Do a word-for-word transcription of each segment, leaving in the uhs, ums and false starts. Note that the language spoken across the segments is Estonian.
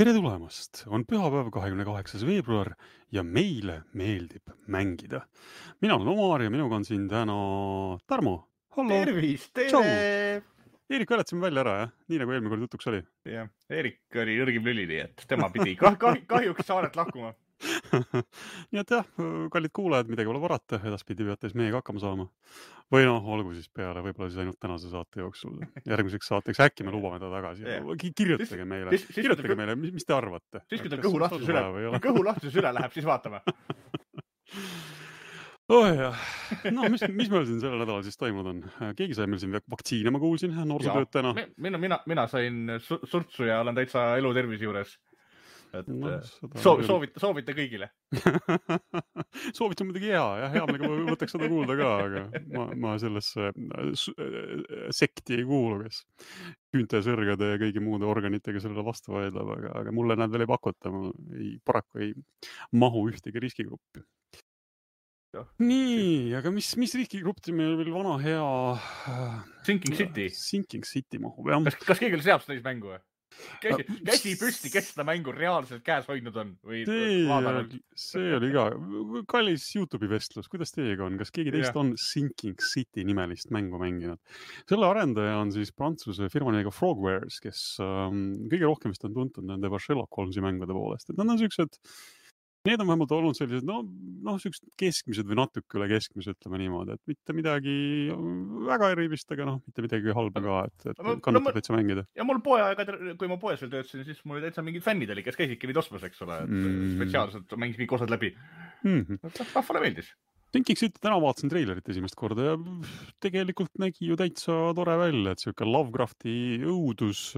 Tere tulemast! On pühapäev, kahekümne kaheksas veebruar ja meile meeldib mängida. Mina olen Omar ja minuga on siin täna Tarmo. Hallo! Tervist! Tšau! Tere! Erik valetasime välja ära, jah? Nii nagu eelmine kord jutuks oli. Jah, Erik oli nõrgim lüli, nii et tema pidi kah, kah, kahjuks saaret lahkuma. Nii et jah, kallid kuulajad, midagi pole varata, edaspidi peate siis meiega hakkama saama. Või noh, olgu siis peale, võib-olla siis ainult tänase saate jooksul. Järgmiseks saateks äkki me lubame ta tagasi. Kirjutage meile, kirjutage meile, mis te arvate. Siis kui tal kõhu lahtus üle, kui kõhu lahtus üle läheb, siis vaatame. Oh jah. No, mis, mis meil siin selle nädala siis toimunud on? Keegi sai meil siin vaktsiine, ma kuulsin, noorsootöötajana. Mina, mina, mina sain surtsu ja olen täitsa elu tervise juures. Et no, soo, soovita, soovita kõigile. Soovita muidugi hea, ja hea meelega võtaks seda kuulda ka, aga ma, ma sellesse sekti ei kuulu, kes küünte, sõrgade ja kõigi muude organitega sellele vastu vaidleb, aga, aga mulle nad veel ei pakuta, ma ei, paraku ei mahu ühtegi riskigruppi. Ja. Nii, aga mis, mis riskigruppi meil veel vana hea Sinking City. Sinking City mahub, jah. Kas, kas keegi oli sealt täis mängu? Käsi, käsi püsti, kes seda mängu reaalselt käes hoidnud on? Või see, see oli ka kallis YouTube'i vestlus. Kuidas teiega on? Kas keegi teist yeah. on Sinking City nimelist mängu mänginud? Selle arendaja on siis prantsuse firma nimega Frogwares, kes um, kõige rohkem vist on tuntud nende Sherlock Holmesi mängude poolest. Et nad on sellised, need on vähemalt olnud sellised, no, no sellised keskmised või natuke üle keskmised, ütleme niimoodi, et mitte midagi väga erilist, aga noh, mitte midagi halba ka, et, et kannatab no, täitsa mängida. Ja mul poeaega, kui ma poes veel töötasin, siis mul oli täitsa mingid fännid oli, kes käisidki neid osmas, eks ole, et mm. spetsiaalselt mängis mingi osad läbi. Mm -hmm. Rahvale meeldis. Thinking City täna vaatasin treilerit esimest korda ja tegelikult nägi ju täitsa tore välja, et siuke Lovecrafti õudus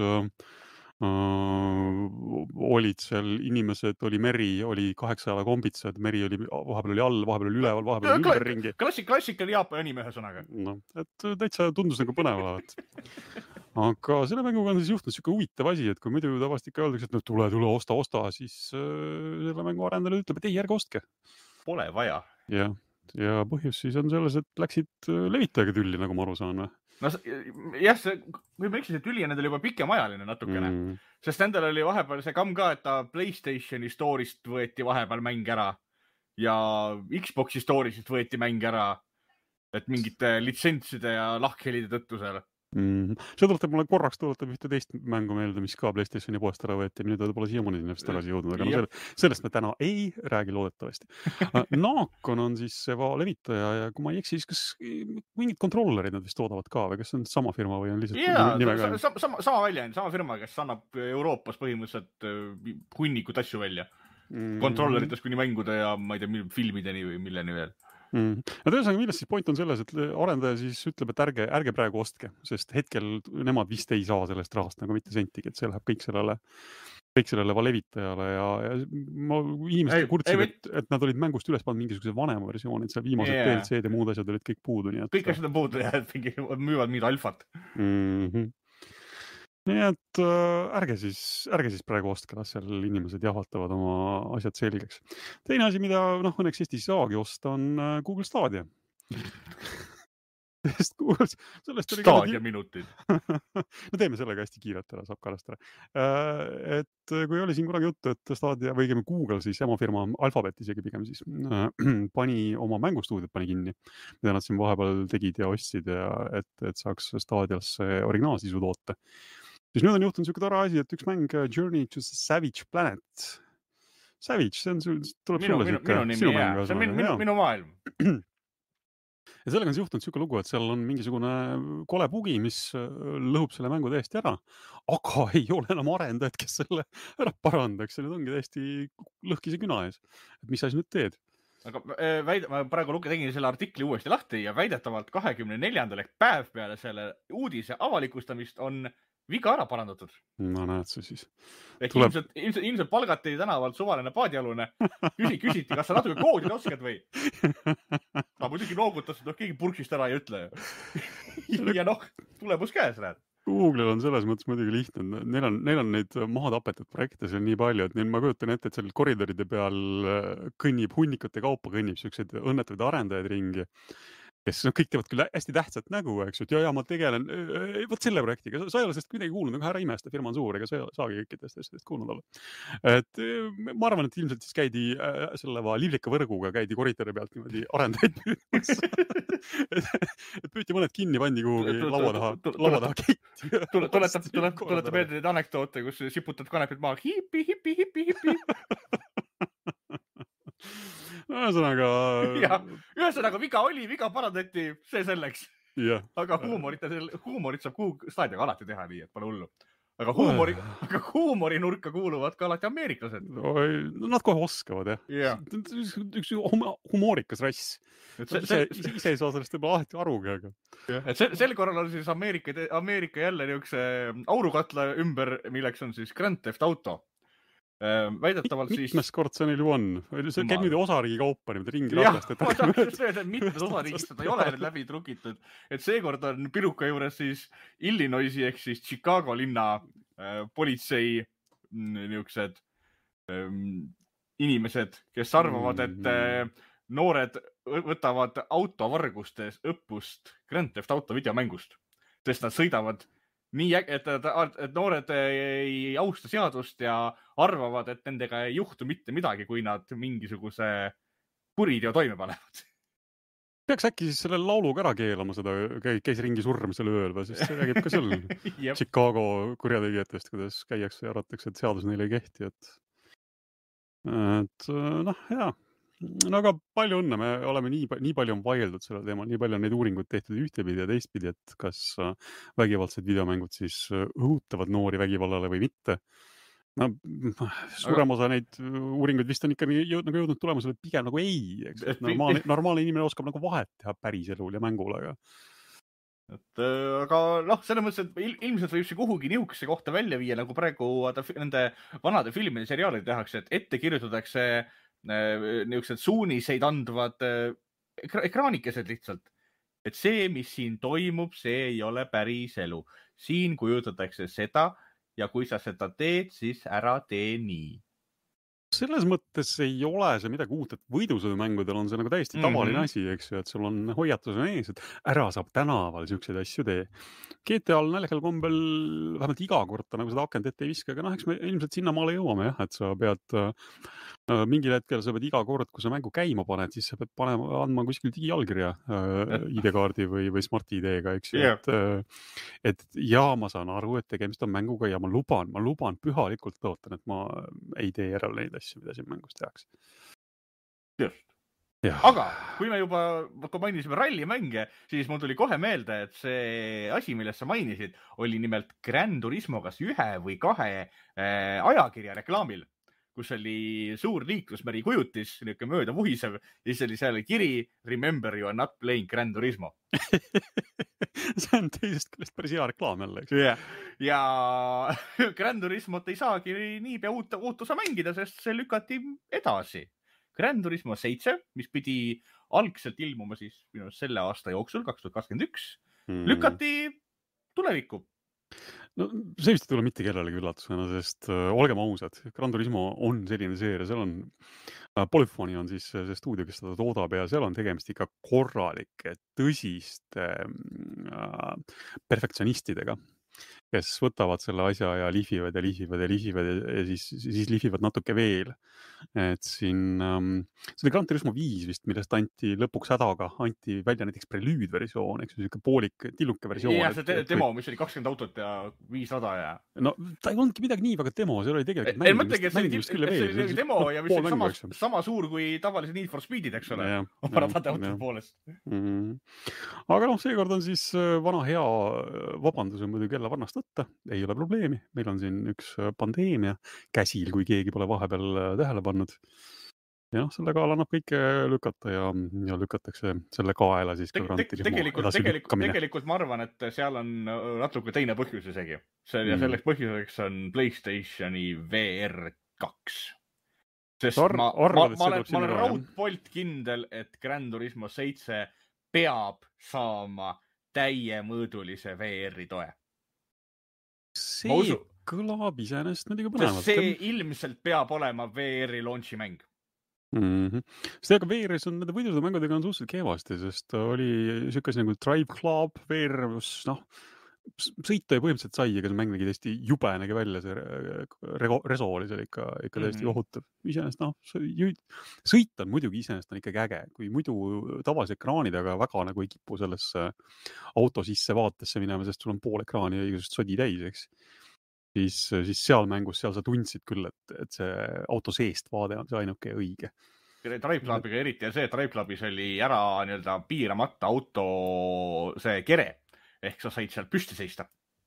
Uh, olid seal inimesed, oli meri, oli kaheksa jala kombitsad, meri oli, vahepeal oli all, vahepeal oli üleval, vahepeal oli ümber ringi. Klassik, klassik oli Jaapani anime ühe sõnaga. No, et täitsa tundus nagu põnev olevat. Aga selle mänguga on siis juhtunud siuke huvitav asi, et kui muidu tavaliselt ikka öeldakse, et no tule, tule, osta, osta, siis uh, selle mängu arendaja ütleb, et ei, ärge ostke. Pole vaja. Ja, ja põhjus siis on selles, et läksid levitajaga tülli, nagu ma aru saan või? No jah, see, kui ma eksin, see tüli on nendel juba pikemajaline natukene, mm. sest nendel oli vahepeal see kamm ka, et ta PlayStationi store'ist võeti vahepeal mäng ära ja Xbox'i store'ist võeti mäng ära, et mingite litsentside ja lahkhelide tõttu seal. Mm. See tuletab mulle korraks tuletab ühte teist mängu meelde, mis ka PlayStationi poest ära võeti ja nüüd pole siiamaani sinna vist tagasi jõudnud, aga no selle, sellest me täna ei räägi loodetavasti. Naakon on siis see levitaja ja kui ma ei eksi, siis kas mingid kontrollerid nad vist toodavad ka või kas see on sama firma või on lihtsalt yeah, nimega? Sama, sama, sama välja, sama firma, kes annab Euroopas põhimõtteliselt hunnikut asju välja. Mm. Kontrollerites kuni mängude ja ma ei tea, filmideni või milleni veel. Mm. No tõesõnaga, millest siis point on selles, et arendaja siis ütleb, et ärge, ärge praegu ostke, sest hetkel nemad vist ei saa sellest rahast nagu mitte sentigi, et see läheb kõik sellele, kõik sellele levitajale ja, ja ma inimesed kurtsid, et, et nad olid mängust üles pannud mingisuguse vanema versiooni, et seal viimased yeah. D L C-d ja muud asjad olid kõik puudu. Nii et... Kõik asjad on puudu ja et müüvad mingid alfat. Mm-hmm. Nii et äh, ärge, siis, ärge siis praegu ostke, las seal inimesed jahvatavad oma asjad selgeks. Teine asi, mida noh, õnneks Eestis saagi osta, on äh, Google Stadia. Sest Google, sellest oli Stadia minutid. No teeme sellega hästi kiirelt ära, saab karast ära. Äh, et kui oli siin kunagi juttu, et Stadia või Google siis, ema firma Alphabet isegi pigem siis, äh, pani oma mängustuudiot pani kinni, mida nad siin vahepeal tegid ja ostsid ja et, et saaks Stadiasse originaalsisu toota. Siis nüüd on juhtunud selline tore asi, et üks mäng Journey to Savage Planet. Savage, see on sul, tuleb minu, sulle minu, sinu nimi, jah. See on minu, minu, minu maailm. Ja sellega on juhtunud selline lugu, et seal on mingisugune kole bugi, mis lõhub selle mängu täiesti ära, aga ei ole enam arendajad, kes selle ära parandaks. Ja nüüd ongi täiesti lõhkise küna ees. Et mis sa siis nüüd teed? Aga väid, ma praegu tegin selle artikli uuesti lahti ja väidetavalt kahekümne neljandal ehk päev peale selle uudise avalikustamist on viga ära parandatud. No näed see siis. Et Tuleb... ilmselt, ilmselt, ilmselt palgati tänavalt suvaline paadialune. Küsi, küsiti, kas sa natuke koodid oskad või? Ta muidugi noogutas, et noh, keegi purksist ära ei ütle. Ja noh, tulemus käes, näed. Google'il on selles mõttes muidugi lihtne. Neil on, neil on neid maha tapetud projekte seal nii palju, et neil ma kujutan ette, et seal koridoride peal kõnnib hunnikute kaupa, kõnnib siukseid õnnetuid arendajaid ringi. kes no, kõik teevad küll hästi tähtsat nägu, eks ju, et ja, ja ma tegelen võt selle projektiga, sa ei ole sellest midagi kuulnud, aga ära imesta, firma on suur, ega sa saagi kõikidest asjadest kuulnud olla. Et ma arvan, et ilmselt siis käidi selle liivlika võrguga, käidi koridori pealt niimoodi arendajaid püüdmas. et püüti mõned kinni, pandi kuhugi laua taha, laua taha keiti. Tuletab, tuletab meelde neid anekdoote, kus siputad kanepid maha, hipi, hipi, hipi, hipi. Ühesõnaga... Ja, ühesõnaga viga oli, viga parandati, see selleks. Ja. Aga huumorit, huumorit saab kuhu staadiaga alati teha nii, et pole hullu. Aga, huumori, aga huumori nurka kuuluvad ka alati ameeriklased. No, nad kohe oskavad, jah. Ja. Üks humoorikas rass. See, ise, ise, ise ei saa sellest juba alati arugi, aga... Ja, et sel, sel korral on siis Ameerika, Ameerika jälle niukse aurukatla ümber, milleks on siis Grand Theft Auto. Väidetavalt siis... Mitmes kord see neil ju on? See käib nüüd osariigi kaupa niimoodi ringi ratast. Jah, ma tahaks öelda, et mitmes osariigist seda ei ole läbi trukitud. Et seekord on piruka juures siis Illinoisi ehk siis Chicago linna äh, politsei niuksed äh, inimesed, kes arvavad, et äh, noored võtavad autovargustes õppust Grand Theft Auto videomängust. Sest nad sõidavad nii, et, et, et noored ei austa seadust ja arvavad, et nendega ei juhtu mitte midagi, kui nad mingisuguse kuriteo toime panevad. Peaks äkki siis selle lauluga ära keelama seda, käis ringi surmisel ööl või, sest see räägib ka seal Chicago kurjategijatest, kuidas käiakse ja arvatakse, et seadus neile ei kehti. Et, et noh, jaa. No aga palju õnne, me oleme nii, nii palju on vaieldud selle teemal, nii palju on neid uuringuid tehtud ühtepidi ja teistpidi, et kas vägivaldsed videomängud siis õhutavad noori vägivallale või mitte. No, suurem osa neid uuringuid vist on ikka jõudnud, nagu jõudnud tulemusele pigem nagu ei. Eks? Normaalne, normaalne inimene oskab nagu vahet teha päris elul ja mängul, aga... Et, aga noh, selles mõttes, et ilmselt võib see kuhugi niukse kohta välja viia, nagu praegu nende vanade filmide seriaalid tehakse, et ette kirjutatakse niisugused suuniseid andvad ekraanikesed lihtsalt. Et see, mis siin toimub, see ei ole päris elu. Siin kujutatakse seda ja kui sa seda teed, siis ära tee nii. Selles mõttes ei ole see midagi uut, et võidusõidumängudel on see nagu täiesti tavaline mm-hmm. asi, eks ju, et sul on hoiatus on ees, et ära saab tänaval siukseid asju tee. G T A-l näljakal kombel vähemalt iga kord ta nagu seda akent ette ei viska, aga noh, eks me ilmselt sinna maale jõuame, jah, et sa pead äh, mingil hetkel sa pead iga kord, kui sa mängu käima paned, siis sa pead panema, andma kuskil digijalgirja äh, I D-kaardi või, või Smart I D-ga, eks ju, yeah. et, äh, et ja ma saan aru, et tegemist on mänguga ja ma luban, ma luban pühalikult tõotan, et ma ei tee järele neid asju, mida siin mängus tehakse. Just. Ja. Aga kui me juba kui mainisime rallimänge, siis mul tuli kohe meelde, et see asi, millest sa mainisid, oli nimelt Gran Turismo kas ühe või kahe äh, ajakirja reklaamil, kus oli suur liiklusmeri kujutis, niisugune mööda vuhisev, ja siis oli seal kiri Remember you are not playing Gran Turismo. See on teisest küljest päris hea reklaam jälle, eks? Yeah. Ja Gran Turismot ei saagi niipea uut, uut osa mängida, sest see lükati edasi. Gran Turismo seitse, mis pidi algselt ilmuma siis minu selle aasta jooksul, kaks tuhat kakskümmend üks, mm. lükati tulevikku. No see vist ei tule mitte kellelegi üllatusena, sest äh, olgem ausad, Gran Turismo on selline seeria, seal on äh, Polyphony on siis see stuudio, kes seda toodab ja seal on tegemist ikka korralike, tõsiste äh, perfektsionistidega, kes võtavad selle asja ja lihvivad ja lihvivad ja lihvivad ja, ja siis, siis lihvivad natuke veel. Et siin, um, see oli Gran Turismo viis vist, millest anti lõpuks hädaga, anti välja näiteks prelüüdversioon, eks ju, poolik, tilluke versioon. Ja see te demo, mis oli kakskümmend autot ja viis rada ja... No ta ei olnudki midagi nii väga demo, see oli tegelikult mängimist, mõtlegi, mängimist küll ja veel. See oli demo ja mis oli sama, sama suur kui tavalised Need for Speedid, eks ole, oma radade autot poolest. Mm-hmm. Aga noh, seekord on siis vana hea vabandus on muidugi jälle varnast võtta, ei ole probleemi. Meil on siin üks pandeemia käsil, kui keegi pole vahepeal tähele pannud. Ja noh, selle kaal annab kõike lükata ja, ja lükatakse selle kaela siis. Te, te, tegelikult, tegelikult, tegelikult ma arvan, et seal on natuke teine põhjus isegi. See, ja selleks põhjuseks on PlayStationi V R kaks. Sest Ar ma, arvad, ma, ma olen, ma olen raudpolt kindel, et Gran Turismo seitse peab saama täiemõõdulise V R-i toe. See usu... kõlab iseenesest muidugi põnevalt. See ilmselt peab olema V R-i launchi mäng. Mm-hmm. Sest aga V R-is on nende võidude mängudega on suhteliselt kehvasti, sest oli niisugune nagu Drive Club V R, kus noh, sõita ju põhimõtteliselt sai, ega see mäng nägi täiesti jube nägi välja, see rego, reso oli seal ikka, ikka täiesti mm-hmm. kohutav. Iseenesest noh, sõit on muidugi iseenesest on ikkagi äge, kui muidu tavalise ekraanid, aga väga nagu ei kipu sellesse auto sisse vaatesse minema, sest sul on pool ekraani ja igasugust sodi täis, eks. Siis, siis seal mängus, seal sa tundsid küll, et, et see auto seest vaade on see ainuke õige. Drive Clubiga eriti ja see, et Drive Clubis oli ära nii-öelda piiramata auto see kere. Ehk sa said seal püsti seista.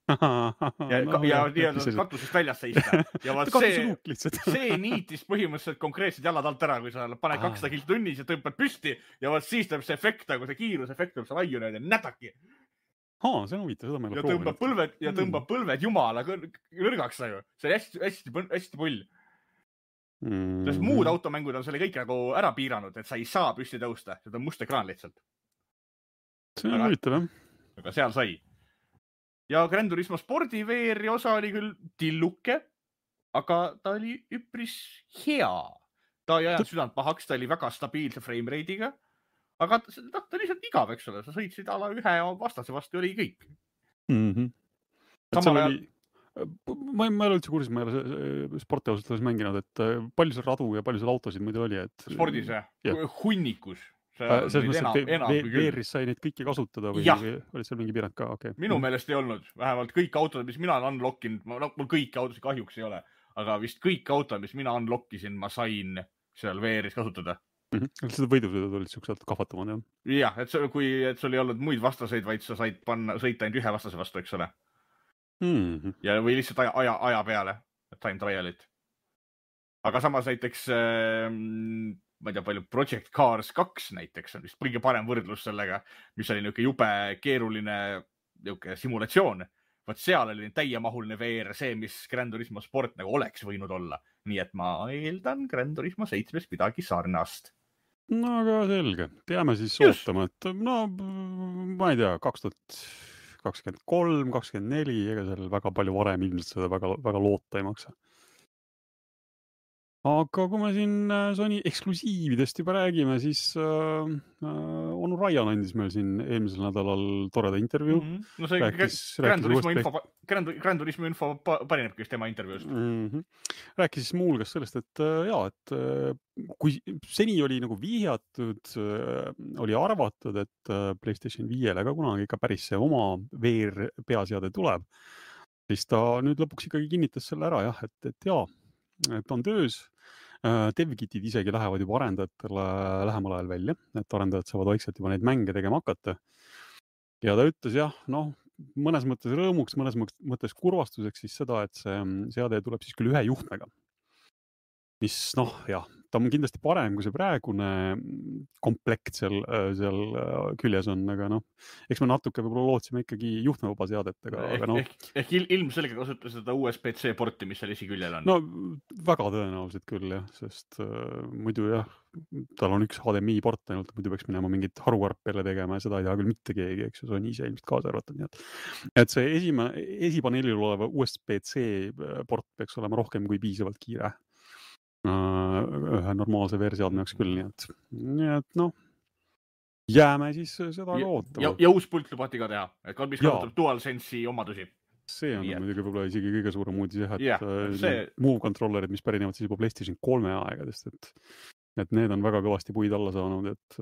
ja no, ja nii-öelda katusest väljas seista. Ja vaat see, see niitis põhimõtteliselt konkreetselt jalad alt ära, kui sa paned kakssada kilt tunnis ja tõmbad püsti ja vaat siis tuleb see efekt, nagu see kiirusefekt tuleb sa vaiu nüüd ja nädaki. Haa, see on huvitav, seda ma ei ole proovinud. Ja tõmbab põlved, ja tõmbab põlved jumala kõrgaks nagu. See on hästi, hästi, hästi pull. Mm-hmm. Sest muud automängud on selle kõik nagu ära piiranud, et sa ei saa püsti tõusta. See on must ekraan lihtsalt. See on huvitav, jah. Aga seal sai. Ja Gran Turismo Spordi V R-i osa oli küll tilluke, aga ta oli üpris hea. Ta ei ajanud südant pahaks, ta oli väga stabiilse frame rate'iga, aga ta, ta oli lihtsalt igav, eks ole. Sa sõitsid ala ühe vastase vastu, oli kõik. Mm-hmm. Samal ajal... Oli... Ma, ma ei ole üldse kursis, ma ei ole sporti ausalt alles mänginud, et palju seal radu ja palju seal autosid muidu oli. Et... Spordis, jah? Ja. Hunnikus. Selles mõttes, et V R-is sai neid kõiki kasutada või, või oli seal mingi piirang ka? Okay. Minu mm. meelest ei olnud. Vähemalt kõik autod, mis mina olen unlockinud, no, mul kõiki autosid kahjuks ei ole, aga vist kõik autod, mis mina unlockisin, ma sain seal V R-is kasutada. Mm-hmm. Seda võidusõidud olid siuksed kahvatamad, jah? Jah, et, kui, et sul ei olnud muid vastaseid, vaid sa said panna, sõita ainult ühe vastase vastu, eks ole. Mm-hmm. Ja, või lihtsalt aja, aja, aja peale, time trialit. Aga samas näiteks... Äh, ma ei tea palju, Project Cars kaks näiteks on vist kõige parem võrdlus sellega, mis oli niuke jube keeruline niuke simulatsioon. Vaat seal oli täiemahuline V R, see, mis Gran Turismo Sport nagu oleks võinud olla. Nii et ma eeldan Gran Turismo seitsmes midagi sarnast. No aga selge, teame siis ootama, et no ma ei tea, kaks tuhat kakskümmend kolm, kakskümmend neli, ega seal väga palju varem ilmselt seda väga, väga loota ei maksa. Aga kui me siin Sony eksklusiividest juba räägime, siis äh, onu Ryan andis meil siin eelmisel nädalal toreda intervjuu. Mm-hmm. No see rääkis, Gran Turismo info, Gran Turismo info parinebki just tema intervjuust. Mm-hmm. Rääkis siis muu hulgas sellest, et jaa, et kui seni oli nagu vihjatud, oli arvatud, et PlayStation viiele ka kunagi ikka päris see oma V R peaseade tuleb, siis ta nüüd lõpuks ikkagi kinnitas selle ära, jah, et, et jaa, et on töös. Devkitid isegi lähevad juba arendajatele lähemal ajal välja, et arendajad saavad vaikselt juba neid mänge tegema hakata. Ja ta ütles jah, noh, mõnes mõttes rõõmuks, mõnes mõttes kurvastuseks siis seda, et see seade tuleb siis küll ühe juhtmega. Mis noh, jah, ta on kindlasti parem, kui see praegune komplekt seal, seal küljes on, aga noh, eks me natuke võib-olla lootsime ikkagi juhtmevaba seadet. Aga, ehk, no, ehk, ehk ilmselge kasutas seda U S B C porti, mis seal esiküljel on. No väga tõenäoliselt küll jah, sest äh, muidu jah, tal on üks H D M I port ainult, muidu peaks minema mingit haruarpele tegema ja seda ei taha küll mitte keegi, eks ju, see on ise ilmselt kaasa arvatud. Nii et, et see esima, esipaneelil oleva U S B C port peaks olema rohkem kui piisavalt kiire. Ühe normaalse versioon jaoks küll, nii et, nii et noh, jääme siis seda ka ootama. Ja, ja uus pult lubati ka teha, et mis kasutab DualSense'i omadusi. See on yeah. muidugi võib-olla isegi kõige suurem uudis, et yeah, see... muu kontrollerid, mis pärinevad siis juba PlayStation kolme aegadest, et, et need on väga kõvasti puid alla saanud, et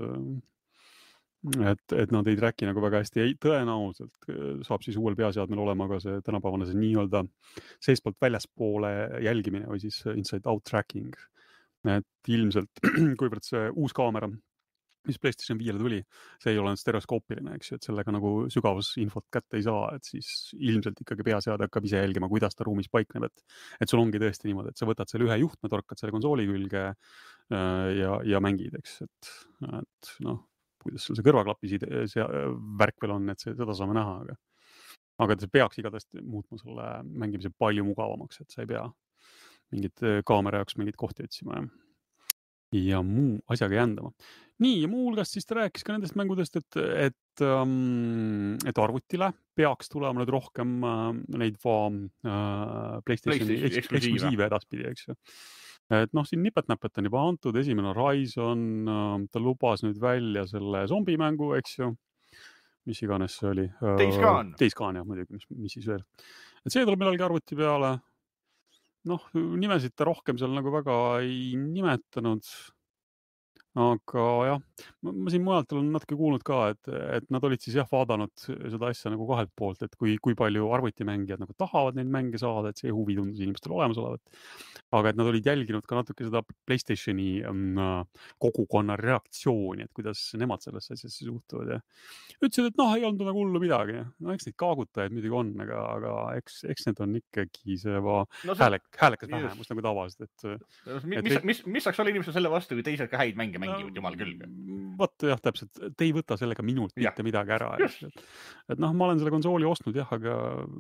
et, et nad ei tracki nagu väga hästi. Ei, tõenäoliselt saab siis uuel peaseadmel olema ka see tänapäevane see nii-öelda seestpoolt väljaspoole jälgimine või siis inside out tracking. Et ilmselt, kuivõrd see uus kaamera, mis PlayStation viiele tuli, see ei ole stereoskoopiline, eks ju, et sellega nagu sügavusinfot kätte ei saa, et siis ilmselt ikkagi peaseade hakkab ise jälgima, kuidas ta ruumis paikneb, et, et sul ongi tõesti niimoodi, et sa võtad selle ühe juhtme, torkad selle konsooli külge ja, ja mängid, eks, et, et noh, kuidas sul see kõrvaklapi see värk veel on, et see, seda saame näha, aga, aga see peaks igatahes muutma selle mängimise palju mugavamaks, et sa ei pea mingit kaamera jaoks mingit kohti otsima ja, ja muu asjaga jändama. Nii, ja muu hulgas siis ta rääkis ka nendest mängudest, et, et, um, et arvutile peaks tulema nüüd rohkem uh, neid va, uh, PlayStationi eksklusiive edaspidi, eks ju. et noh, siin nipet-näpet on juba antud, esimene Horizon, ta lubas nüüd välja selle zombimängu, eks ju, mis iganes see oli. Days Gone. Days Gone, jah, muidugi, mis, mis siis veel. Et see tuleb millalgi arvuti peale. Noh, nimesid ta rohkem seal nagu väga ei nimetanud. Aga jah, ma siin mujalt olen natuke kuulnud ka, et, et nad olid siis jah vaadanud seda asja nagu kahelt poolt, et kui, kui palju arvutimängijad nagu tahavad neid mänge saada, et see huvi tundus inimestel olemas olevat. Aga et nad olid jälginud ka natuke seda PlayStationi um, kogukonna reaktsiooni, et kuidas nemad sellesse asjasse suhtuvad ja ütlesid, et noh, ei olnud nagu hullu midagi. No eks neid kaagutajaid muidugi on, aga, aga eks, eks need on ikkagi see va no, häälek, häälekas vähemus nagu tavaliselt. Et, mis, et, mis, mis, mis saaks olla inimesel selle vastu, kui teised ka häid mänge mängivad, no, jumal küll. Vaat jah, täpselt, te ei võta sellega minult ja. mitte midagi ära. Et, et noh, ma olen selle konsooli ostnud jah, aga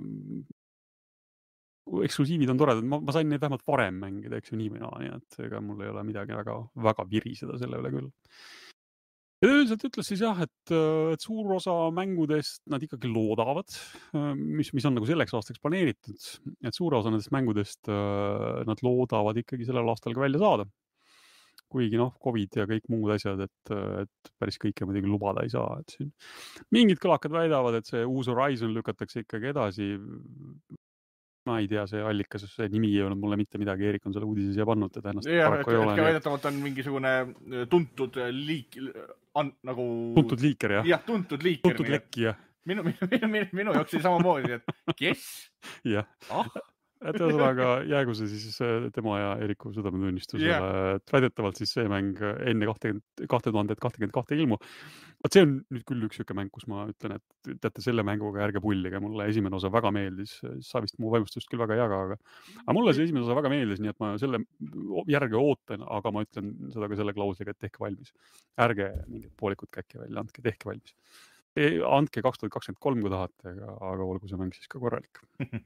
eksklusiivid on toredad, ma, ma sain neid vähemalt varem mängida, eks ju nii või naa, nii et ega mul ei ole midagi väga, väga viriseda selle üle küll. Ja üldiselt ütles siis jah, et, et suur osa mängudest nad ikkagi loodavad, mis, mis on nagu selleks aastaks planeeritud, et suur osa nendest mängudest nad loodavad ikkagi sellel aastal ka välja saada. Kuigi noh, Covid ja kõik muud asjad, et, et päris kõike muidugi lubada ei saa. Et siin mingid kõlakad väidavad, et see uus Horizon lükatakse ikkagi edasi. Ma ei tea, see allikas, see nimi ei olnud mulle mitte midagi, Eerik on selle uudise siia pannud, et ennast ja, paraku ei ole. Ja, väidetavalt on mingisugune tuntud liik, an, nagu... Tuntud liiker, jah? Jah, tuntud liiker. Tuntud lekki, jah. Minu, minu, minu, minu jaoks oli samamoodi, et kes? Jah. Ah? Et ühesõnaga jäägu see siis tema ja Eeriku südametunnistusele, yeah. et väidetavalt siis see mäng enne kaks tuhat kakskümmend kaks ilmu. Vaat see on nüüd küll üks siuke mäng, kus ma ütlen, et teate selle mänguga ärge pullige, mulle esimene osa väga meeldis, sa vist mu vaimustust küll väga ei jaga, aga, aga mulle see esimene osa väga meeldis, nii et ma selle järge ootan, aga ma ütlen seda ka selle klausliga, et tehke valmis. Ärge mingit poolikut käkki välja, andke, tehke valmis. Andke kaks tuhat kakskümmend kolm, kui tahate, aga, aga olgu see mäng siis ka korralik.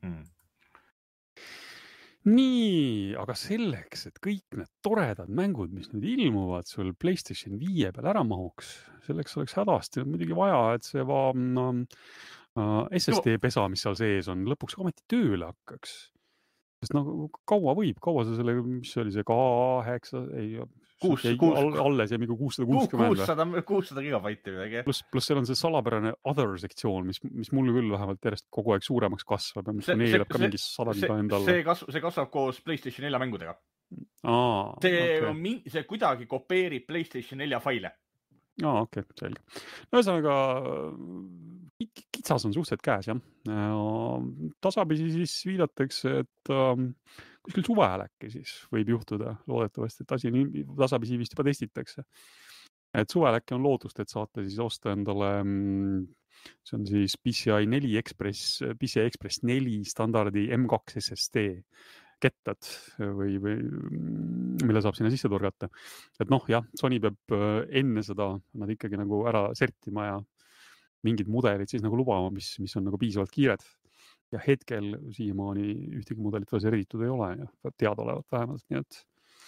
Nii, aga selleks, et kõik need toredad mängud, mis nüüd ilmuvad sul PlayStation viie peal ära mahuks, selleks oleks hädasti muidugi vaja, et see va, no, uh, S S D-pesa, mis seal sees on, lõpuks ometi tööle hakkaks. Sest no kaua võib, kaua see selle, mis oli see kaheksa, ei, kuus, ei kuus, alles ja mingi kuussada kuuskümmend. kuussada gigabaiti midagi. Plus, plus seal on see salapärane other sektsioon, mis, mis mul küll vähemalt järjest kogu aeg suuremaks kasvab ja mis see, neelab see, ka mingi sadanda endale. See, kasv, see kasvab koos PlayStation nelja mängudega. Aa, see, okay. see kuidagi kopeerib PlayStation nelja faile. Aa, okei, okay, selge. No ühesõnaga, kitsas on suhteliselt käes, jah. Tasapisi siis viidatakse, et um, kuskil suvel äkki siis võib juhtuda loodetavasti, et asi tasapisi vist juba testitakse. Et suvel äkki on lootust, et saate siis osta endale, see on siis P C I neli Express, P C I Express neli standardi M kaks S S D kettad või, või mille saab sinna sisse torgata. Et noh, jah, Sony peab enne seda nad ikkagi nagu ära sertima ja mingid mudelid siis nagu lubama, mis, mis on nagu piisavalt kiired. Ja hetkel siiamaani ühtegi mudelit veel serditud ei ole ja teada olevat vähemalt. Nii et,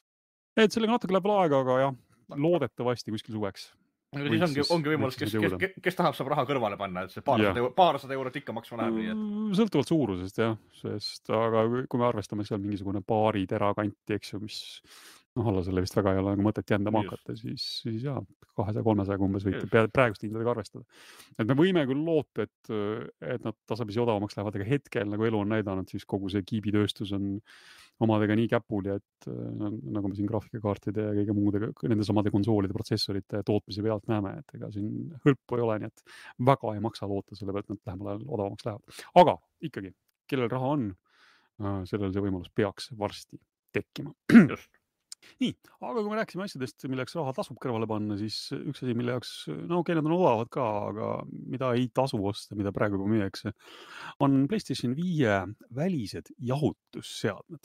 et sellega natuke läheb aega, aga jah, loodetavasti kuskil suveks. Aga siis ongi, ongi võimalus, kes, kes, kes, kes tahab saab raha kõrvale panna, et see paarsada euro, paarsada eurot ikka maksma läheb. Nii et... Sõltuvalt suurusest, jah. Sest, aga kui me arvestame seal mingisugune paari terakanti, eks ju, mis noh, alla selle vist väga ei ole nagu mõtet jändama hakata, siis, siis jah, kahesaja kolmesaja umbes võite praegust hindadega arvestada. Et me võime küll loota, et, et nad tasapisi odavamaks lähevad, aga hetkel nagu elu on näidanud, siis kogu see kiibitööstus on omadega nii käpuli, et nagu me siin graafikakaartide ja kõige muudega, nende samade konsoolide, protsessorite tootmise pealt näeme, et ega siin hõlpu ei ole, nii et väga ei maksa loota selle pealt, et nad lähemal ajal odavamaks lähevad. Aga ikkagi, kellel raha on, sellel see võimalus peaks varsti tekkima. Just. Nii, aga kui me rääksime asjadest, milleks raha tasub kõrvale panna, siis üks asi, mille jaoks, no okei, nad on odavad ka, aga mida ei tasu osta, mida praegu juba müüakse, on PlayStation viie välised jahutusseadmed.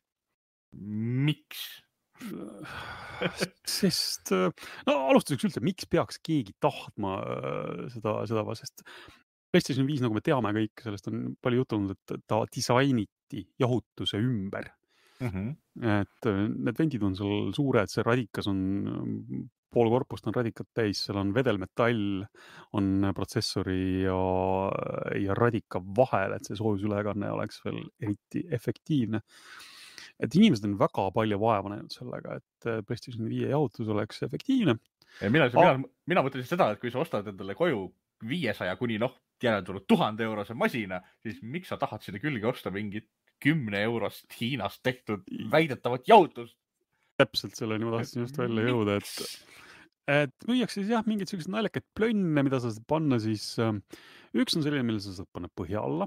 Miks? Sest, no alustuseks üldse, miks peaks keegi tahtma seda, seda, sest PlayStation viis, nagu me teame kõik, sellest on palju jutunud, et ta disainiti jahutuse ümber. Mm-hmm. Et need vendid on seal suured, see radikas on, pool korpust on radikat täis, seal on vedelmetall, on protsessori ja, ja radika vahel, et see soojusülekanne oleks veel eriti efektiivne. et inimesed on väga palju vaeva näinud sellega, et PlayStation viie jahutus oleks efektiivne. Mina, mina, mina mõtlesin seda, et kui sa ostad endale koju viiesaja kuni noh, teada tulnud tuhande eurose masina, siis miks sa tahad sinna külge osta mingit kümne eurost Hiinast tehtud väidetavat jahutust? Täpselt selleni ma tahtsin just välja jõuda, et, et müüakse siis jah, mingid sellised naljakaid plönne, mida sa saad panna siis, üks on selline, mille sa saad panna põhja alla.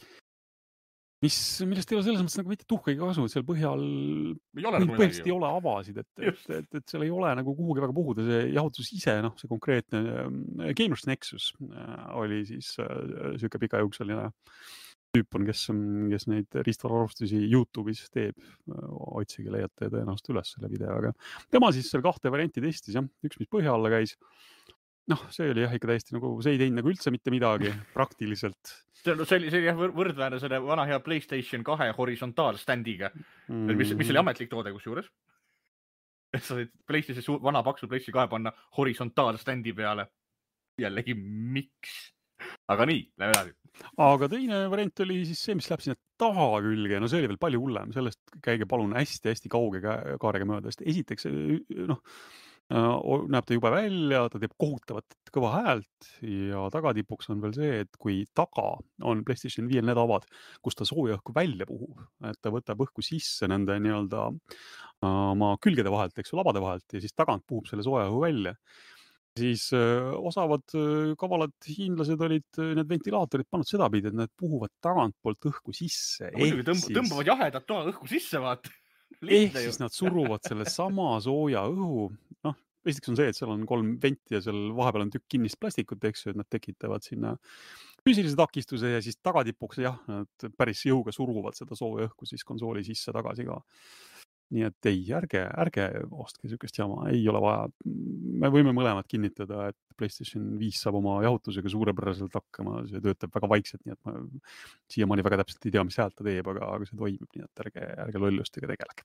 Mis, millest ei ole selles mõttes nagu mitte tuhkagi kasu, et seal põhja all põhjast ei ole avasid, et, et, et, et seal ei ole nagu kuhugi väga puhuda. See jahutus ise, noh, see konkreetne Gamers Nexus oli siis siuke pikajuukseline tüüp on, kes, kes neid riistvaraustusi YouTube'is teeb. Otsige, leiate tõenäoliselt üles selle video, aga tema siis seal kahte varianti testis, jah. Üks, mis põhja alla käis. Noh, see oli jah ikka täiesti nagu, see ei teinud nagu üldse mitte midagi praktiliselt. See oli, see oli jah võrdväärne selle vana hea PlayStation kahe horisontaalstandiga, mm. mis, mis oli ametlik toode kus juures. Et sa said PlayStation vana paksu PlayStation kahe panna horisontaalstandi peale. Jällegi, miks? Aga nii, lähe edasi. Aga teine variant oli siis see, mis läheb sinna taha külge. No see oli veel palju hullem. Sellest käige palun hästi-hästi kauge kaarega mööda. Esiteks, noh, näeb ta jube välja, ta teeb kohutavat kõva häält ja tagatipuks on veel see, et kui taga on PlayStation viie need avad, kus ta sooja õhku välja puhub, et ta võtab õhku sisse nende nii-öelda oma külgede vahelt, eks ju, labade vahelt ja siis tagant puhub selle sooja õhu välja. Siis öö, osavad öö, kavalad hiinlased olid need ventilaatorid pannud sedapidi, et need puhuvad tagant poolt õhku sisse. Muidugi tõmb, siis... tõmbavad jahedat toa õhku sisse, vaat. Ehk siis nad suruvad selle sama sooja õhu. Noh, esiteks on see, et seal on kolm venti ja seal vahepeal on tükk kinnist plastikut, eks ju, et nad tekitavad sinna füüsilise takistuse ja siis tagatipuks, jah, nad päris jõuga suruvad seda sooja õhku siis konsooli sisse tagasi ka. Nii et ei, ärge, ärge ostke sükest jama, ei ole vaja. Me võime mõlemad kinnitada, et PlayStation viis saab oma jahutusega suurepäraselt hakkama, see töötab väga vaikselt, nii et ma siiamaani väga täpselt ei tea, mis häält ta teeb, aga, aga see toimib, nii et ärge, ärge lollustega tegelege.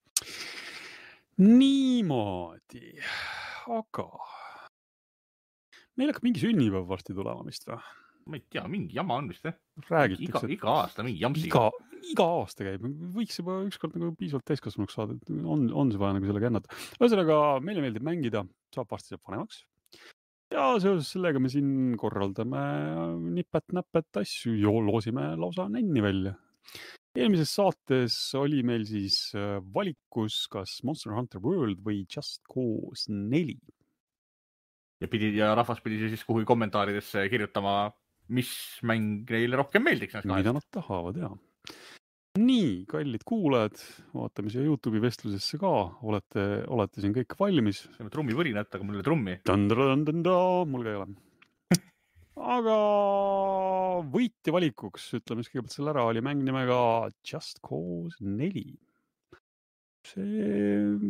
Niimoodi, aga meil hakkab mingi sünnipäev varsti tulema vist või? Ma ei tea, mingi jama on vist, eh? Räägitakse, iga, iga aasta mingi jamsiga. Iga, iga aasta käib. Võiks juba ükskord nagu piisavalt täiskasvanuks saada. On, on see vaja nagu sellega ennata. Ühesõnaga, meile meeldib mängida, saab varsti saab vanemaks. Ja seoses sellega me siin korraldame nipet-näpet asju ja loosime lausa nänni välja. Eelmises saates oli meil siis valikus kas Monster Hunter World või Just Cause neli. Ja, pidi, ja rahvas pidi siis kuhugi kommentaaridesse kirjutama, mis mäng neile rohkem meeldiks. Mida nad tahavad, jah. Nii, kallid kuulajad, vaatame siia YouTube'i vestlusesse ka. Olete, olete siin kõik valmis? See on trummi võrinat, aga mul ei ole trummi. Tandradandanda, mul ka ei ole. Aga võitja valikuks, ütleme siis kõigepealt selle ära, oli mäng nimega Just Cause neli. See...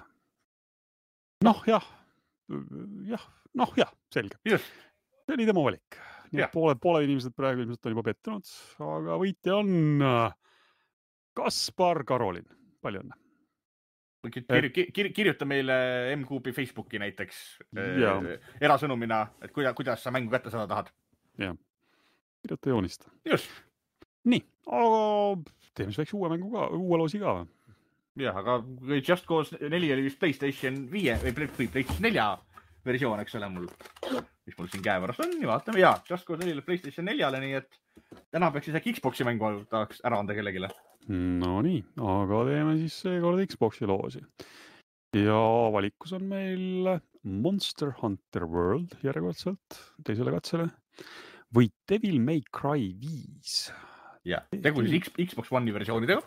Noh, jah. Jah, noh jah, selge. Just. See oli tema valik. Nii et poole, poole inimesed praegu ilmselt on juba pettunud, aga võitja on Kaspar Karolin. Palju õnne. Kir, kir, kirjuta meile M Q B Facebooki näiteks ja. Erasõnumina, et kuidas, kuidas sa mängu kätte saada tahad. Jah, kirjuta joonista. Just. Nii, aga teeme siis väikse uue mängu ka, uue loosi ka. Jah, aga Just Cause neli oli vist PlayStation viie või PlayStation nelja versioon, eks ole mul, mis mul siin käevarast on, nii vaatame. Jaa, Just Cause neli oli PlayStation neljale, nii et täna peaks siis äkki Xboxi mängu tahaks ära anda kellegile. No nii, aga teeme siis seekord Xboxi loosi. Ja valikus on meil Monster Hunter World järjekordselt teisele katsele või Devil May Cry viis. Jah, tegu siis Xbox One'i versioonidega.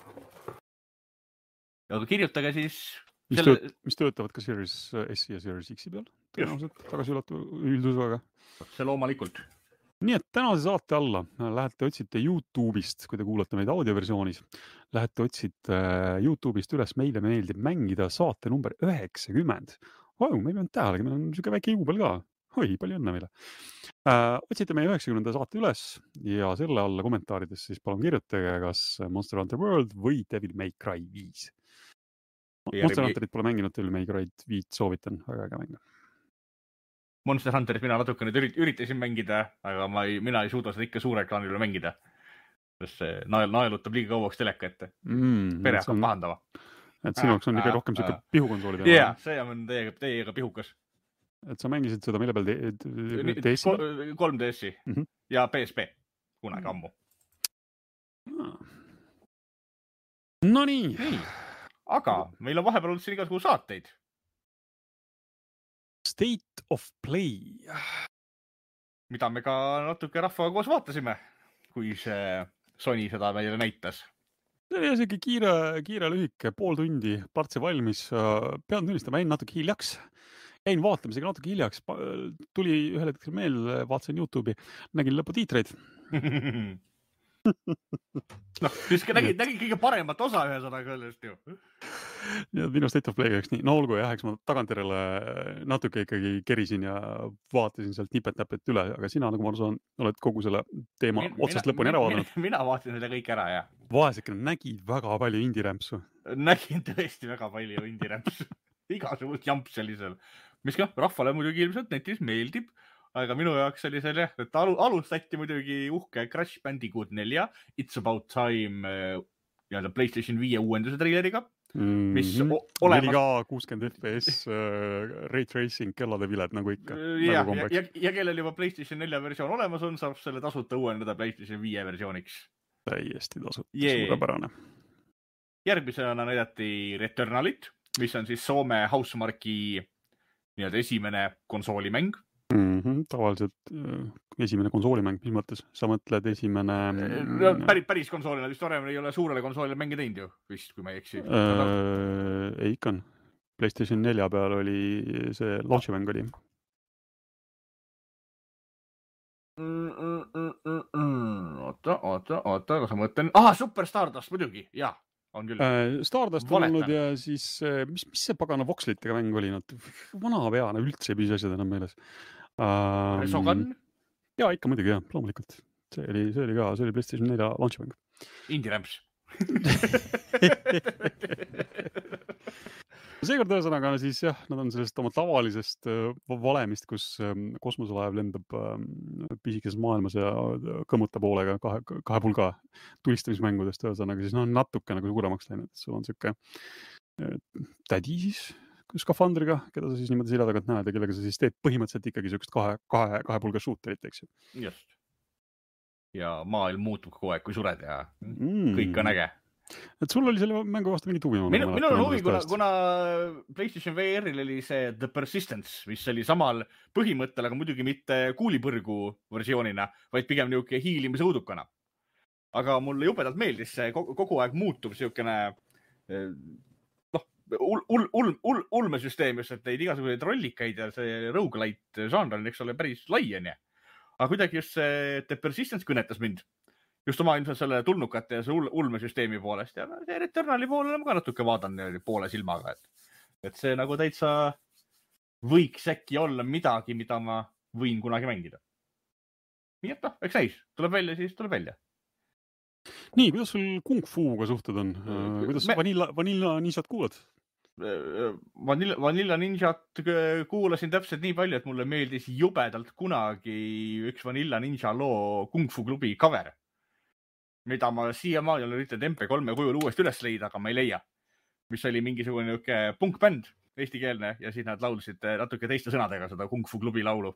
Ja kirjutage siis... Mis, selle... tööt, mis töötavad ka Series S ja Series X-i peal. Tõenäoliselt tagasi ülatu üldusvaga. See loomalikult. Nii et tänase saate alla lähete otsite YouTube'ist, kui te kuulate meid audioversioonis, lähete otsite YouTube'ist üles Meile meeldib mängida saate number üheksakümmend. Vau, me ei peanud tähelegi, meil on niisugune väike juubel ka. Oi, palju õnne meile. Äh, otsite meie üheksakümnenda saate üles ja selle alla kommentaarides siis palun kirjutage kas Monster Hunter World või Devil May Cry viis. Monster Hunterit pole mänginud, Devil May Cry viis soovitan, väga äge mäng. Monster Hunterit mina natuke nüüd üritasin mängida, aga ma ei, mina ei suuda seda ikka suure ekraanile mängida. sest see nael, naelutab liiga kauaks teleka ette. Mm, Pere hakkab pahandama. Et sinu jaoks on ikka rohkem siuke pihukonsooli teema. Jaa, see on teiega, teiega pihukas. Et sa mängisid seda mille peal D S I? kolm D S I mm -hmm. ja P S P kunagi ammu. No nii. nii. Aga meil on vahepeal olnud siin igasugune saateid. State of Play. Mida me ka natuke rahvaga koos vaatasime, kui see Sony seda meile näitas. See oli isegi kiire, kiire lühike, pool tundi, partsi valmis. Pean tunnistama, jäin natuke hiljaks. Jäin vaatamisega natuke hiljaks. Tuli ühel hetkel meel, vaatasin YouTube'i, nägin lõpu tiitreid. noh, siis nägid, nägid kõige paremat osa ühesõnaga sellest ju. Ja minu State of Play üks nii, no olgu jah, eks ma tagantjärele natuke ikkagi kerisin ja vaatasin sealt nipet-näpet üle, aga sina, nagu ma saan, oled kogu selle teema min, otsast mina, lõpuni ära vaadanud. Mina, mina vaatasin selle kõik ära, jah. Vaeseke, nägid väga palju indie-rämpsu. Nägin tõesti väga palju indie-rämpsu. Igasugust jamp sellisel. Mis ka rahvale muidugi ilmselt netis meeldib, aga minu jaoks oli selle, et alu, alustati muidugi uhke Crash Bandicoot nelja, It's About Time ja PlayStation viie uuenduse treileriga. Mis mm -hmm. olemas... neli K kuuskümmend F P S uh, Ray Tracing kellade viled nagu ikka. Ja, nagu ja, ja, ja kellel juba PlayStation nelja versioon olemas on, saab selle tasuta uuendada PlayStation viie versiooniks. Täiesti tasuta, suurepärane. Järgmisena näidati Returnalit, mis on siis Soome Housemarki nii-öelda esimene konsoolimäng. Mm -hmm, tavaliselt äh, esimene konsoolimäng, mis mõttes? Sa mõtled esimene... No, päris, päris konsoolina, vist varem ei ole suurele konsoolile mänge teinud ju, vist, kui ma ei eksi. Äh, ei ikka on. PlayStation nelja peal oli see launchimäng oli. Mm, mm, mm, mm, mm. Oota, oota, oota, aga sa mõtlen... Aha, Super Stardust muidugi, jah. On küll. Äh, Stardust on olnud ja siis, mis, mis see pagana vokslitega mäng oli? Nad vana peana üldse ei püsi asjad enam meeles. Um, Resogun? Jaa, ikka muidugi, jah, loomulikult. See oli, see oli ka, see oli PlayStation nelja launchimäng. Indie-rämps. Seekord ühesõnaga siis jah, nad on sellest oma tavalisest valemist, kus kosmoselaev lendab pisikeses maailmas ja kõmmuta poolega kahe, kahe pulga tulistamismängudest ühesõnaga, siis no natuke nagu suuremaks läinud. Sul on siuke tädi siis skafandriga, keda sa siis niimoodi selja tagant näed ja kellega sa siis teed põhimõtteliselt ikkagi siukest kahe, kahe, kahe pulga shooterit, eks ju. Just. Ja maailm muutub kogu aeg, kui sured ja mm. kõik on äge. Et sul oli selle mängu vastu mingi huvi? Minu, minul on huvi, kuna, kuna PlayStation V R-il oli see The Persistence, mis oli samal põhimõttel, aga muidugi mitte kuulipõrgu versioonina, vaid pigem niuke hiilimise õudukana. Aga mulle jubedalt meeldis see kogu, kogu aeg muutub siukene noh, ul, ul, ul, ul, ulmesüsteem, just et neid igasuguseid rollikaid ja see roguelite žanr on, eks ole, päris laien. Aga kuidagi just see The Persistence kõnetas mind. Just oma ilmselt selle tulnukate ja see ulmesüsteemi poolest ja see Returnali poole olen ka natuke vaadanud poole silmaga, et, et see nagu täitsa võiks äkki olla midagi, mida ma võin kunagi mängida. Nii et noh, eks näis, tuleb välja, siis tuleb välja. Nii, kuidas sul Kung Fuga suhted on? Kuidas Me... Vanilla, Vanilla Ninjat kuulad? Vanilla, Vanilla Ninjat kuulasin täpselt nii palju, et mulle meeldis jubedalt kunagi üks Vanilla Ninja loo Kung Fu klubi cover, mida ma siiamaani olen üritanud M P kolme kujul uuesti üles leida, aga ma ei leia. Mis oli mingisugune punkbänd, eestikeelne, ja siis nad laulsid natuke teiste sõnadega seda Kung Fu klubi laulu.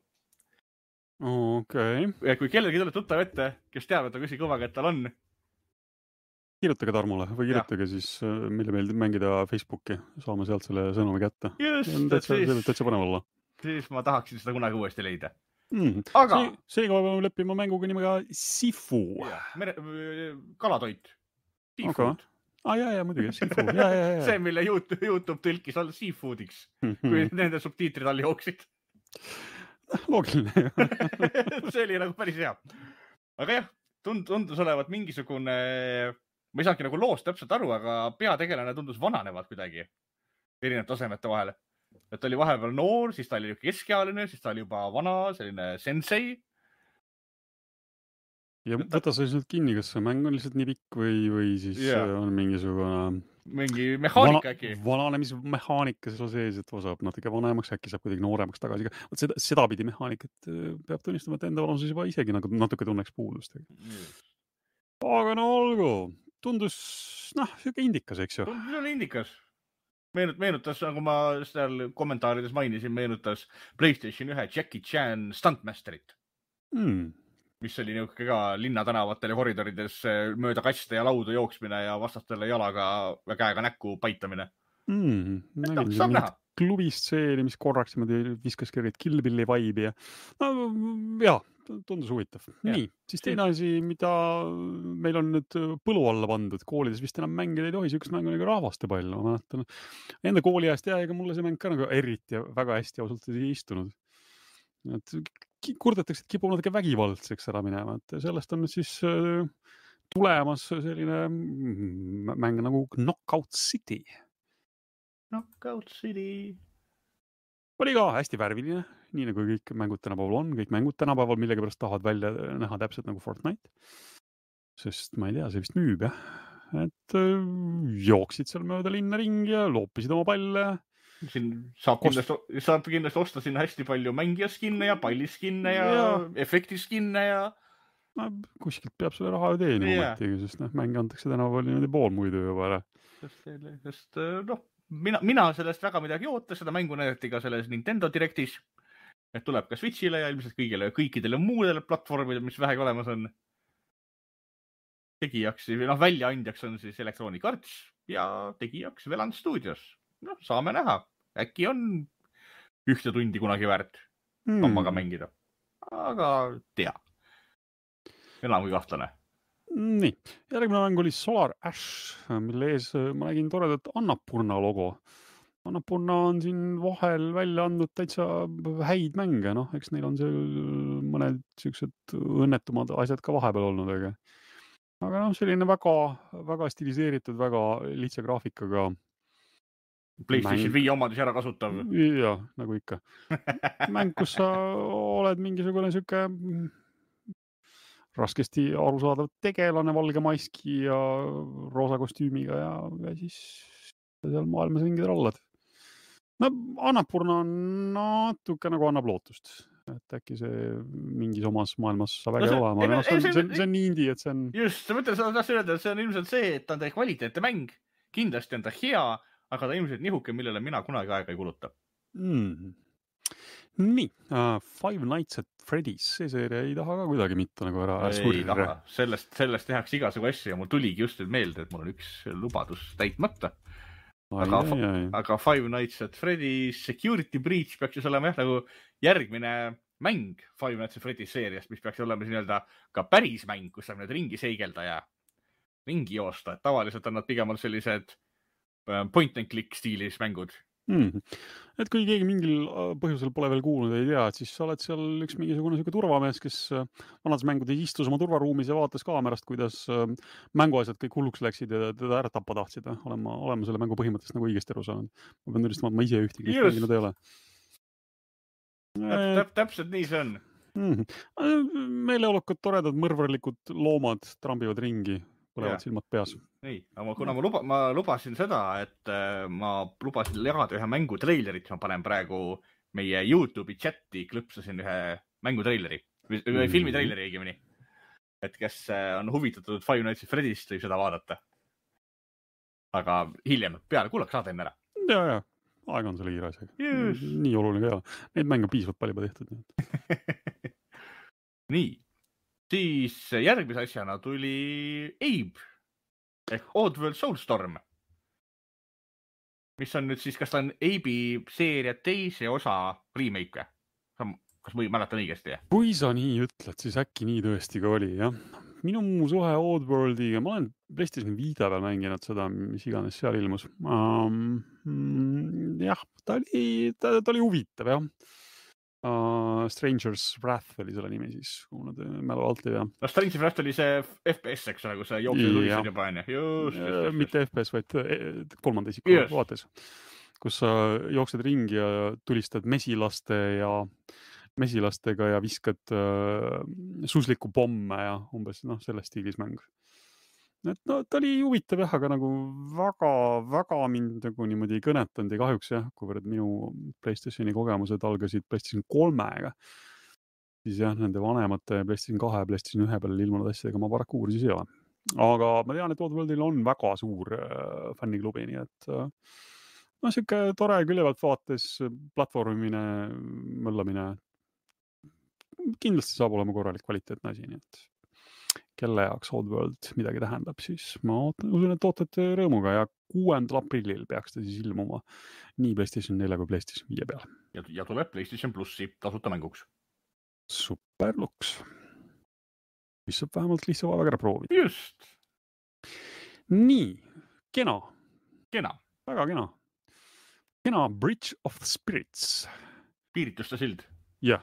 Okei. Okay. Ja kui kellelgi tuleb tuttav ette, kes teab, et küsi kõvaga, et tal on. Kirjutage Tarmole või kirjutage ja. Siis, mille meeldib mängida Facebooki, saame sealt selle sõnumi kätte. Just, täitsa, siis, täitsa põnev olla. Siis ma tahaksin seda kunagi uuesti leida. Mm. Aga see, seega peame leppima mänguga nimega Sifu. Mere, kalatoit. Seafood. Okay. Ah, jah, jah, muidugi. Sifu. Ja, ja, ja. See, mille YouTube, YouTube tõlkis all seafoodiks, kui nende subtiitrid all jooksid. Loogiline. See oli nagu päris hea. Aga jah, tundus olevat mingisugune, ma ei saanudki nagu loost täpselt aru, aga peategelane tundus vananevat kuidagi erinevate tasemete vahele. Et ta oli vahepeal noor, siis ta oli keskealine, siis ta oli juba vana, selline sensei. Ja võta sa nüüd kinni, kas see mäng on lihtsalt nii pikk või, või siis yeah. on mingisugune mingi mehaanika äkki. Vananemismehaanika seal sees, et saab natuke vanemaks, äkki saab kuidagi nooremaks tagasi. Seda, seda pidi mehaanikat peab tunnistama, et enda vanuses juba isegi nagu natuke tunneks puudust. aga no olgu, tundus, noh, siuke indikas, eks ju. Tundus on indikas. Meenut, meenutas, nagu ma seal kommentaarides mainisin, meenutas PlayStation ühe Jackie Chan Stuntmasterit, mm. mis oli niisugune ka linnatänavatel ja koridorides mööda kaste ja laudu jooksmine ja vastastele jalaga ja käega näkku paitamine. Mm. Nägin no, mingit klubistseeni, mis korraks viskas kergelt Kill Billi vibe'i ja no, jah, tundus huvitav. Ja. Nii, siis teine asi, mida meil on nüüd põlu alla pandud, koolides vist enam mängida ei tohi, siukest mängu nagu rahvastepall, ma mäletan. Enda kooli ajast ja ega mulle see mäng ka nagu eriti väga hästi ausalt ei istunud. Et kurdetakse, et kipub natuke vägivaldseks ära minema, et sellest on nüüd siis tulemas selline mäng nagu Knockout City. Knockout City. Oli ka hästi värviline, nii nagu kõik mängud tänapäeval on, kõik mängud tänapäeval millega pärast tahavad välja näha täpselt nagu Fortnite. Sest ma ei tea, see vist müüb, jah. Et jooksid seal mööda linna ringi ja loopisid oma palle. Siin saab, Kost... kindlasti, saab kindlasti osta siin hästi palju mängijaskinne ja palliskinne ja, ja... efektiskinne ja... No, kuskilt peab selle raha ju teenima yeah. mõttigi, sest noh, mänge antakse tänapäeval niimoodi pool muidu juba ära. Sest, sest noh, Mina, mina sellest väga midagi oota, seda mängu näidati ka selles Nintendo Directis, et tuleb ka Switchile ja ilmselt kõigile, kõikidele muudele platvormidele, mis vähegi olemas on. Tegijaks, noh, väljaandjaks on siis Electronic Arts ja tegijaks Veland Studios. Noh, saame näha. Äkki on ühte tundi kunagi väärt kammaga hmm. mängida. Aga tea. Enam kui kahtlane. Nii, järgmine mäng oli Solar Ash, mille ees ma nägin toredat Annapurna logo. Annapurna on siin vahel välja andnud täitsa häid mänge, noh, eks neil on see mõned siuksed õnnetumad asjad ka vahepeal olnud, aga, aga noh, selline väga, väga stiliseeritud, väga lihtsa graafikaga. PlayStation viie omadusi ära kasutav. Ja, nagu ikka. Mäng, kus sa oled mingisugune siuke raskesti arusaadav tegelane valge maski ja roosa kostüümiga ja, ja siis seal maailmas ringid rallad. No Annapurna on natuke nagu annab lootust, et äkki see mingis omas maailmas saab äge no olema. No, see, see, see, see on nii indie, et see on... Just, sa mõtlen, sa tahtsid öelda, et see on ilmselt see, et ta on ta kvaliteetne mäng. Kindlasti on ta hea, aga ta ilmselt nihuke, millele mina kunagi aega ei kuluta. Mm. Nii, uh, Five Nights at Freddy's, see seeria ei taha ka kuidagi mitte nagu ära surre. Ei taha, sellest, sellest tehakse igasugu asju ja mul tuligi just meelde, et mul on üks lubadus täitmata. Aga, ai, ai, ai. aga Five Nights at Freddy's Security Breach peaks just olema jah, nagu järgmine mäng Five Nights at Freddy's seeriast, mis peaks olema nii-öelda ka päris mäng, kus saab need ringi seigelda ja ringi joosta. Et tavaliselt on nad pigem sellised point and click stiilis mängud. Mm. Et kui keegi mingil põhjusel pole veel kuulnud, ei tea, et siis sa oled seal üks mingisugune selline turvamees, kes vanades mängudes istus oma turvaruumis ja vaatas kaamerast, kuidas mänguasjad kõik hulluks läksid ja teda ära tappa tahtsid. Olema, olema selle mängu põhimõttest nagu õigesti aru saanud. Ma pean üristama, et ma ise ühtegi mänginud ei ole. Täp, täp, täpselt nii see on. Mm. Meeleolukad, toredad, mõrvarlikud loomad trambivad ringi. Põlevad silmad peas. Nii, aga kuna ma, luba, ma lubasin seda, et äh, ma lubasin jagada ühe mängu treilerit, ma panen praegu meie YouTube'i chati, klõpsasin ühe mängu treileri, või mm. filmi treileri õigemini. Et kes äh, on huvitatud Five Nights at Freddy'st, võib seda vaadata. Aga hiljem, peale kuulaks saada enne ära. Ja, ja, aeg on selle kiire asjaga. Yes. Nii oluline ka ei ole. Neid mänge on piisavalt palju tehtud. Nii. Siis järgmise asjana tuli Abe ehk Oddworld Soulstorm, mis on nüüd siis, kas ta on Abe'i seeria teise osa remake? Kas ma mäletan õigesti? Kui sa nii ütled, siis äkki nii tõesti ka oli, jah. Minu suhe Oddworldiga, ma olen PlayStation viie peal mänginud seda, mis iganes seal ilmus. Um, jah, ta oli, ta, ta oli huvitav, jah. Uh, Stranger's Wrath oli selle nimi siis, kui nad mälu alt ei pea. No Stranger's Wrath oli see F P S, eks ole, kui see jooksed tulisid juba enne. Just, just, just. Mitte F P S, vaid kolmanda isiku yes. vaates, kus sa jooksed ringi ja tulistad mesilaste ja mesilastega ja viskad uh, susliku pomme ja umbes noh, selles stiilis mäng. Et no, ta oli huvitav jah, aga nagu väga, väga mind nagu niimoodi ei kõnetanud ja kahjuks jah, kuivõrd minu PlayStationi kogemused algasid PlayStation kolmega, siis jah, nende vanemate PlayStation kahe ja PlayStation ühe peal ilmunud asjadega ma paraku kursis ei ole. aga ma tean, et Oddworldil on väga suur äh, fänniklubi, nii et äh, no siuke tore külje pealt vaates platvormimine, möllamine. Kindlasti saab olema korralik kvaliteetne asi, nii et kelle jaoks Oddworld midagi tähendab, siis ma usun, et ootate rõõmuga ja kuuendal aprillil peaks ta siis ilmuma nii PlayStation nelja kui PlayStation viie peal. Ja, ja tuleb PlayStation plussi tasuta mänguks. Super luks. Mis saab vähemalt lihtsa vaevaga ära proovida. Just. Nii, kena. Kena. Väga kena. Kena Bridge of the Spirits. Piirituste sild. Jah.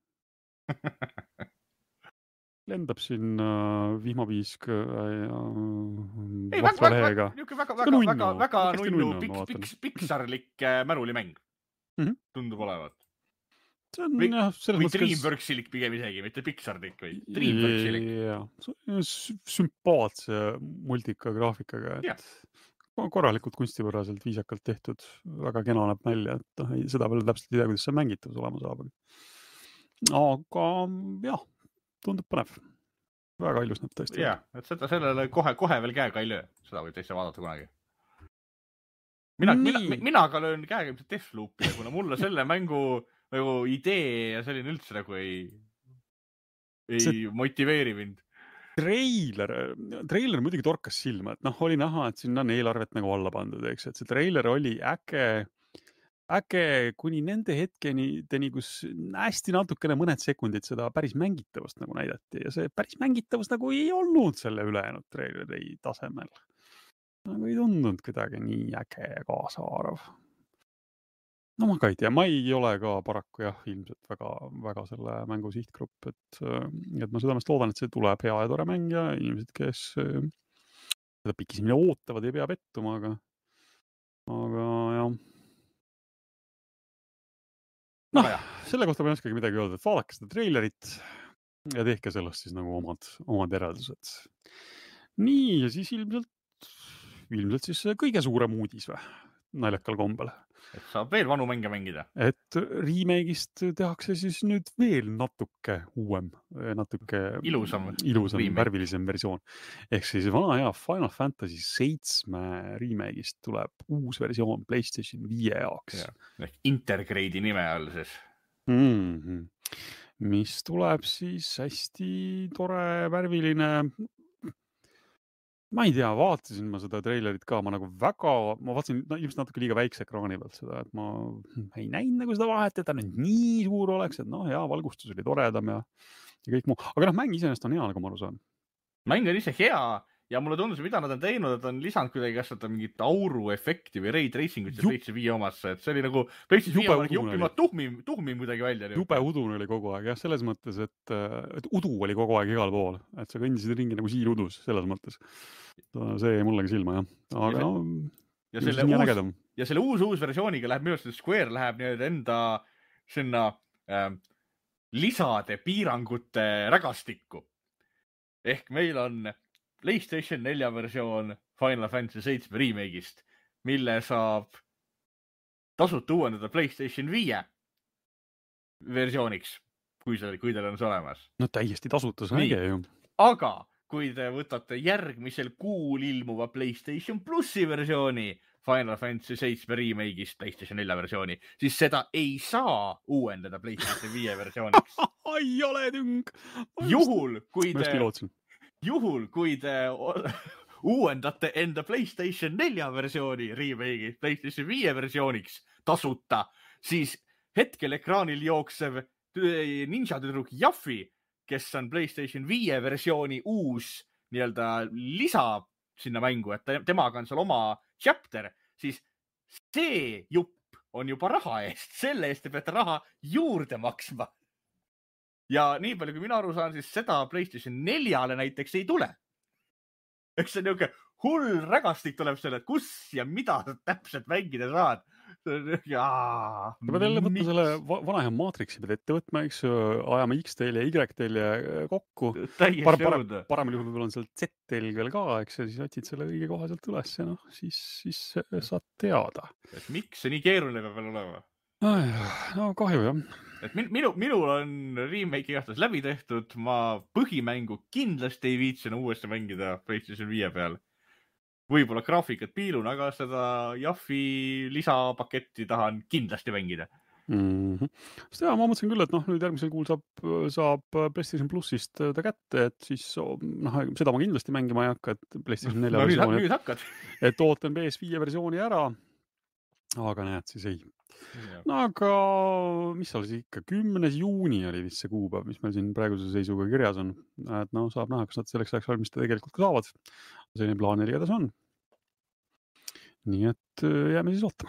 Lendab siin uh, vihmapiisk ja Ei, väga, väga, väga, väga, väga, väga nunnu Pixarlik märulimäng. Mm-hmm. Tundub olevat. See on, või jah, või Dreamworksilik pigem isegi, mitte Pixarlik või Dreamworksilik. Ja, sümpaatse multika graafikaga, et yeah. korralikult kunstipäraselt viisakalt tehtud, väga kena näeb välja, et no, seda veel täpselt ei tea, kuidas see mängitavus olema saab. Aga jah, tundub põnev. Väga ilus näeb tõesti. Jah, et seda sellele kohe, kohe veel käega ei löö. Seda võib teisse vaadata kunagi. Mina, mina, mina ka löön käega ilmselt Deathloopile, kuna mulle selle mängu nagu idee ja selline üldse nagu ei, ei see motiveeri mind. Treiler, treiler muidugi torkas silma, et noh, oli näha, et sinna on eelarvet nagu alla pandud, eks, et see treiler oli äge, äge kuni nende hetkeni, kus hästi natukene mõned sekundid seda päris mängitavust nagu näidati ja see päris mängitavust nagu ei olnud selle ülejäänud treileri tasemel. Nagu ei tundunud kuidagi nii äge ja kaasaarav. No ma ka ei tea, ma ei ole ka paraku jah, ilmselt väga, väga selle mängu sihtgrupp, et, et ma südamest loodan, et see tuleb hea ja tore mäng ja inimesed, kes seda pikisimine ootavad, ei pea pettuma, aga, aga jah. Noh, selle kohta ma ei oskagi midagi öelda, et vaadake seda treilerit ja tehke sellest siis nagu omad, omad järeldused. Nii, ja siis ilmselt, ilmselt siis kõige suurem uudis või, naljakal kombel. Et saab veel vanu mänge mängida. Et remake'ist tehakse siis nüüd veel natuke uuem, natuke ilusam, ilusam värvilisem versioon. Ehk siis vana hea Final Fantasy seitse remake'ist tuleb uus versioon PlayStation viie jaoks. Ja, Intergrade'i nime all siis. Mm-hmm. Mis tuleb siis hästi tore, värviline. Ma ei tea, vaatasin ma seda treilerit ka, ma nagu väga, ma vaatasin no, ilmselt natuke liiga väikse ekraani pealt seda, et ma ei näinud nagu seda vahet, et ta nüüd nii suur oleks, et noh, hea, valgustus oli toredam ja, ja kõik muu. Aga noh, mäng iseenesest on hea, nagu ma aru saan. Mäng on ise hea ja mulle tundus, mida nad on teinud, et on lisanud kuidagi kasvata mingit auru efekti või ray tracingut ja PlayStation viie omasse, et see oli nagu PlayStation viie omaga juppima tuhmim, tuhmim kuidagi välja. Jube udun oli kogu aeg, jah, selles mõttes, et, et udu oli kogu aeg igal pool, et sa kõndisid ringi nagu siin udus, selles mõttes. See jäi mullegi silma, jah. Aga ja, see, ja, selle uus, ja selle uus uus versiooniga läheb minu arust Square läheb nii enda sinna äh, lisade piirangute rägastikku. Ehk meil on PlayStation nelja versioon Final Fantasy seitse remake'ist, mille saab tasuta uuendada PlayStation viie versiooniks, kui see, kui teil on see olemas. No täiesti tasuta, see äge ju. Aga kui te võtate järgmisel kuul ilmuva PlayStation Plussi versiooni Final Fantasy seitse remake'ist PlayStation nelja versiooni, siis seda ei saa uuendada PlayStation viie versiooniks. Ai, ole tüng! Juhul, kui te... Juhul, kui te uuendate enda PlayStation nelja versiooni remake'i PlayStation viie versiooniks tasuta, siis hetkel ekraanil jooksev ninja tüdruk Jaffi, kes on PlayStation viie versiooni uus nii-öelda lisa sinna mängu, et temaga on seal oma chapter, siis see jupp on juba raha eest, selle eest te peate raha juurde maksma. Ja nii palju, kui mina aru saan, siis seda PlayStation neljale näiteks ei tule. Eks see on niuke hull rägastik tuleb selle, et kus ja mida sa täpselt mängida saad. Jaa, ma pean jälle võtma selle vana hea Matrixi pead ette võtma, eks ajama X-telje ja Y-telje kokku. Par, par, paremal juhul on seal Z-telg veel ka, eks ja siis otsid selle õige koha sealt üles ja noh, siis, siis saad teada. Et miks see nii keeruline peab veel olema? No kahju jah. Et minu, minul on remake igatahes läbi tehtud, ma põhimängu kindlasti ei viitsina uuesti mängida PlayStation viie peal. Võib-olla graafikat piilun, aga seda Jaffi lisapaketti tahan kindlasti mängida. Mm -hmm. Sest jah, ma mõtlesin küll, et noh, nüüd järgmisel kuul saab, saab PlayStation Plusist ta kätte, et siis noh, seda ma kindlasti mängima ei hakka, et PlayStation nelja no, versiooni. Nüüd hakkad. Et ootan P S viie versiooni ära. Aga näed, siis ei. No aga mis seal siis ikka, kümnes juuni oli vist see kuupäev, mis meil siin praeguse seisuga kirjas on. Et no saab näha, kas nad selleks ajaks valmistada tegelikult ka saavad. Selline plaan neil igatahes on. Nii et jääme siis ootama.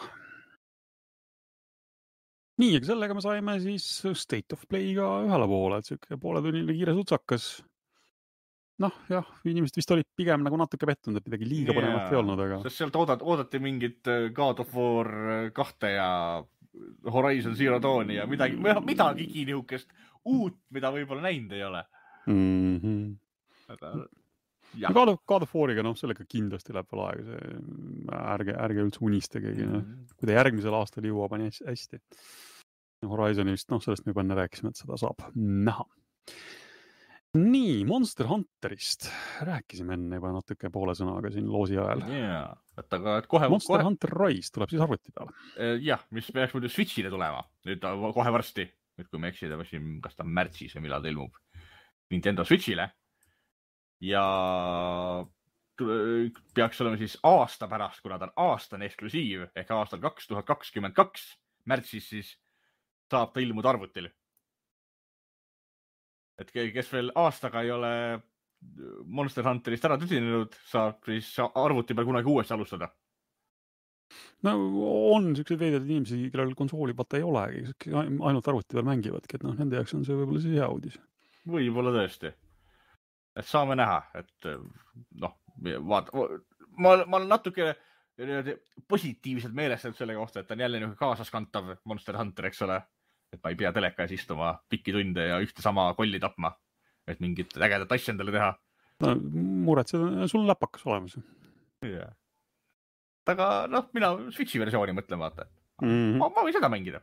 Nii, aga sellega me saime siis State of Play'ga ühele poole, et siuke pooletunnine kiire sutsakas. Noh, jah, inimesed vist olid pigem nagu natuke pettunud, et midagi liiga panemat ei olnud, aga... Sest sealt oodat, oodati mingit God of War kahte ja Horizon Zero Dawni ja midagi, midagi nihukest uut, mida võib-olla näinud ei ole. Mm -hmm. Aga... Ja. God of, God of War'iga, noh, sellega kindlasti läheb veel aega, see ärge, ärge üldse unistegegi, mm -hmm. kui ta järgmisel aastal jõuab, on hästi. Horizoni vist, noh, sellest me juba enne rääkisime, et seda saab näha. Nii, Monster Hunterist rääkisime enne juba natuke poole sõnaga siin loosi ajal. Yeah. Et aga, et kohe, Monster kohe... Hunter Rise tuleb siis arvuti peale. Jah, mis peaks muidu Switch'ile tulema, nüüd kohe varsti, nüüd kui me eksida, kas ta märtsis või millal ta ilmub Nintendo Switch'ile. Ja peaks olema siis aasta pärast, kuna ta on aastane eksklusiiv ehk aastal kaks tuhat kakskümmend kaks märtsis siis saab ta ilmuda arvutil. Et kes veel aastaga ei ole Monster Hunterist ära tüsinenud, saab siis arvuti peal kunagi uuesti alustada. No on siuksed veidrad inimesi, kellel konsooli vaata ei olegi, ainult arvuti peal mängivadki, et noh, nende jaoks on see võib-olla siis hea uudis. Võib-olla tõesti. Et saame näha, et noh, vaata, ma, ma olen natuke positiivselt meelestanud selle kohta, et on jälle niisugune kaasaskantav Monster Hunter, eks ole, et ma ei pea teleka ees istuma pikki tunde ja ühte sama kolli tapma, et mingit ägedat asja endale teha. No muret, sul on läpakas olemas. Yeah. Aga noh, mina Switchi versiooni mõtlen, vaata. Mm -hmm. ma, ma võin seda mängida.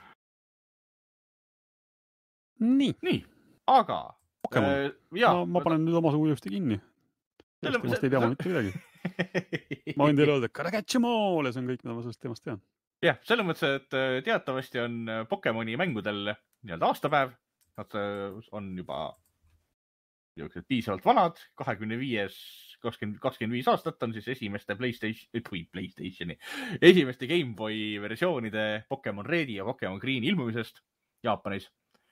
Nii. Nii, aga Äh, no, ma panen nüüd oma suu uuesti kinni. Sellest teemast ei tea ma mitte midagi. Ma võin teile öelda, et gotta catch 'em all ja see on kõik, mida ma sellest teemast tean. Jah, selles mõttes, et teatavasti on Pokemoni mängudel nii-öelda aastapäev. Nad on juba piisavalt vanad. kahekümne viies, kakskümmend viis aastat on siis esimeste PlayStation, või PlayStationi, esimeste Game Boy versioonide Pokemon Redi ja Pokemon Green ilmumisest Jaapanis.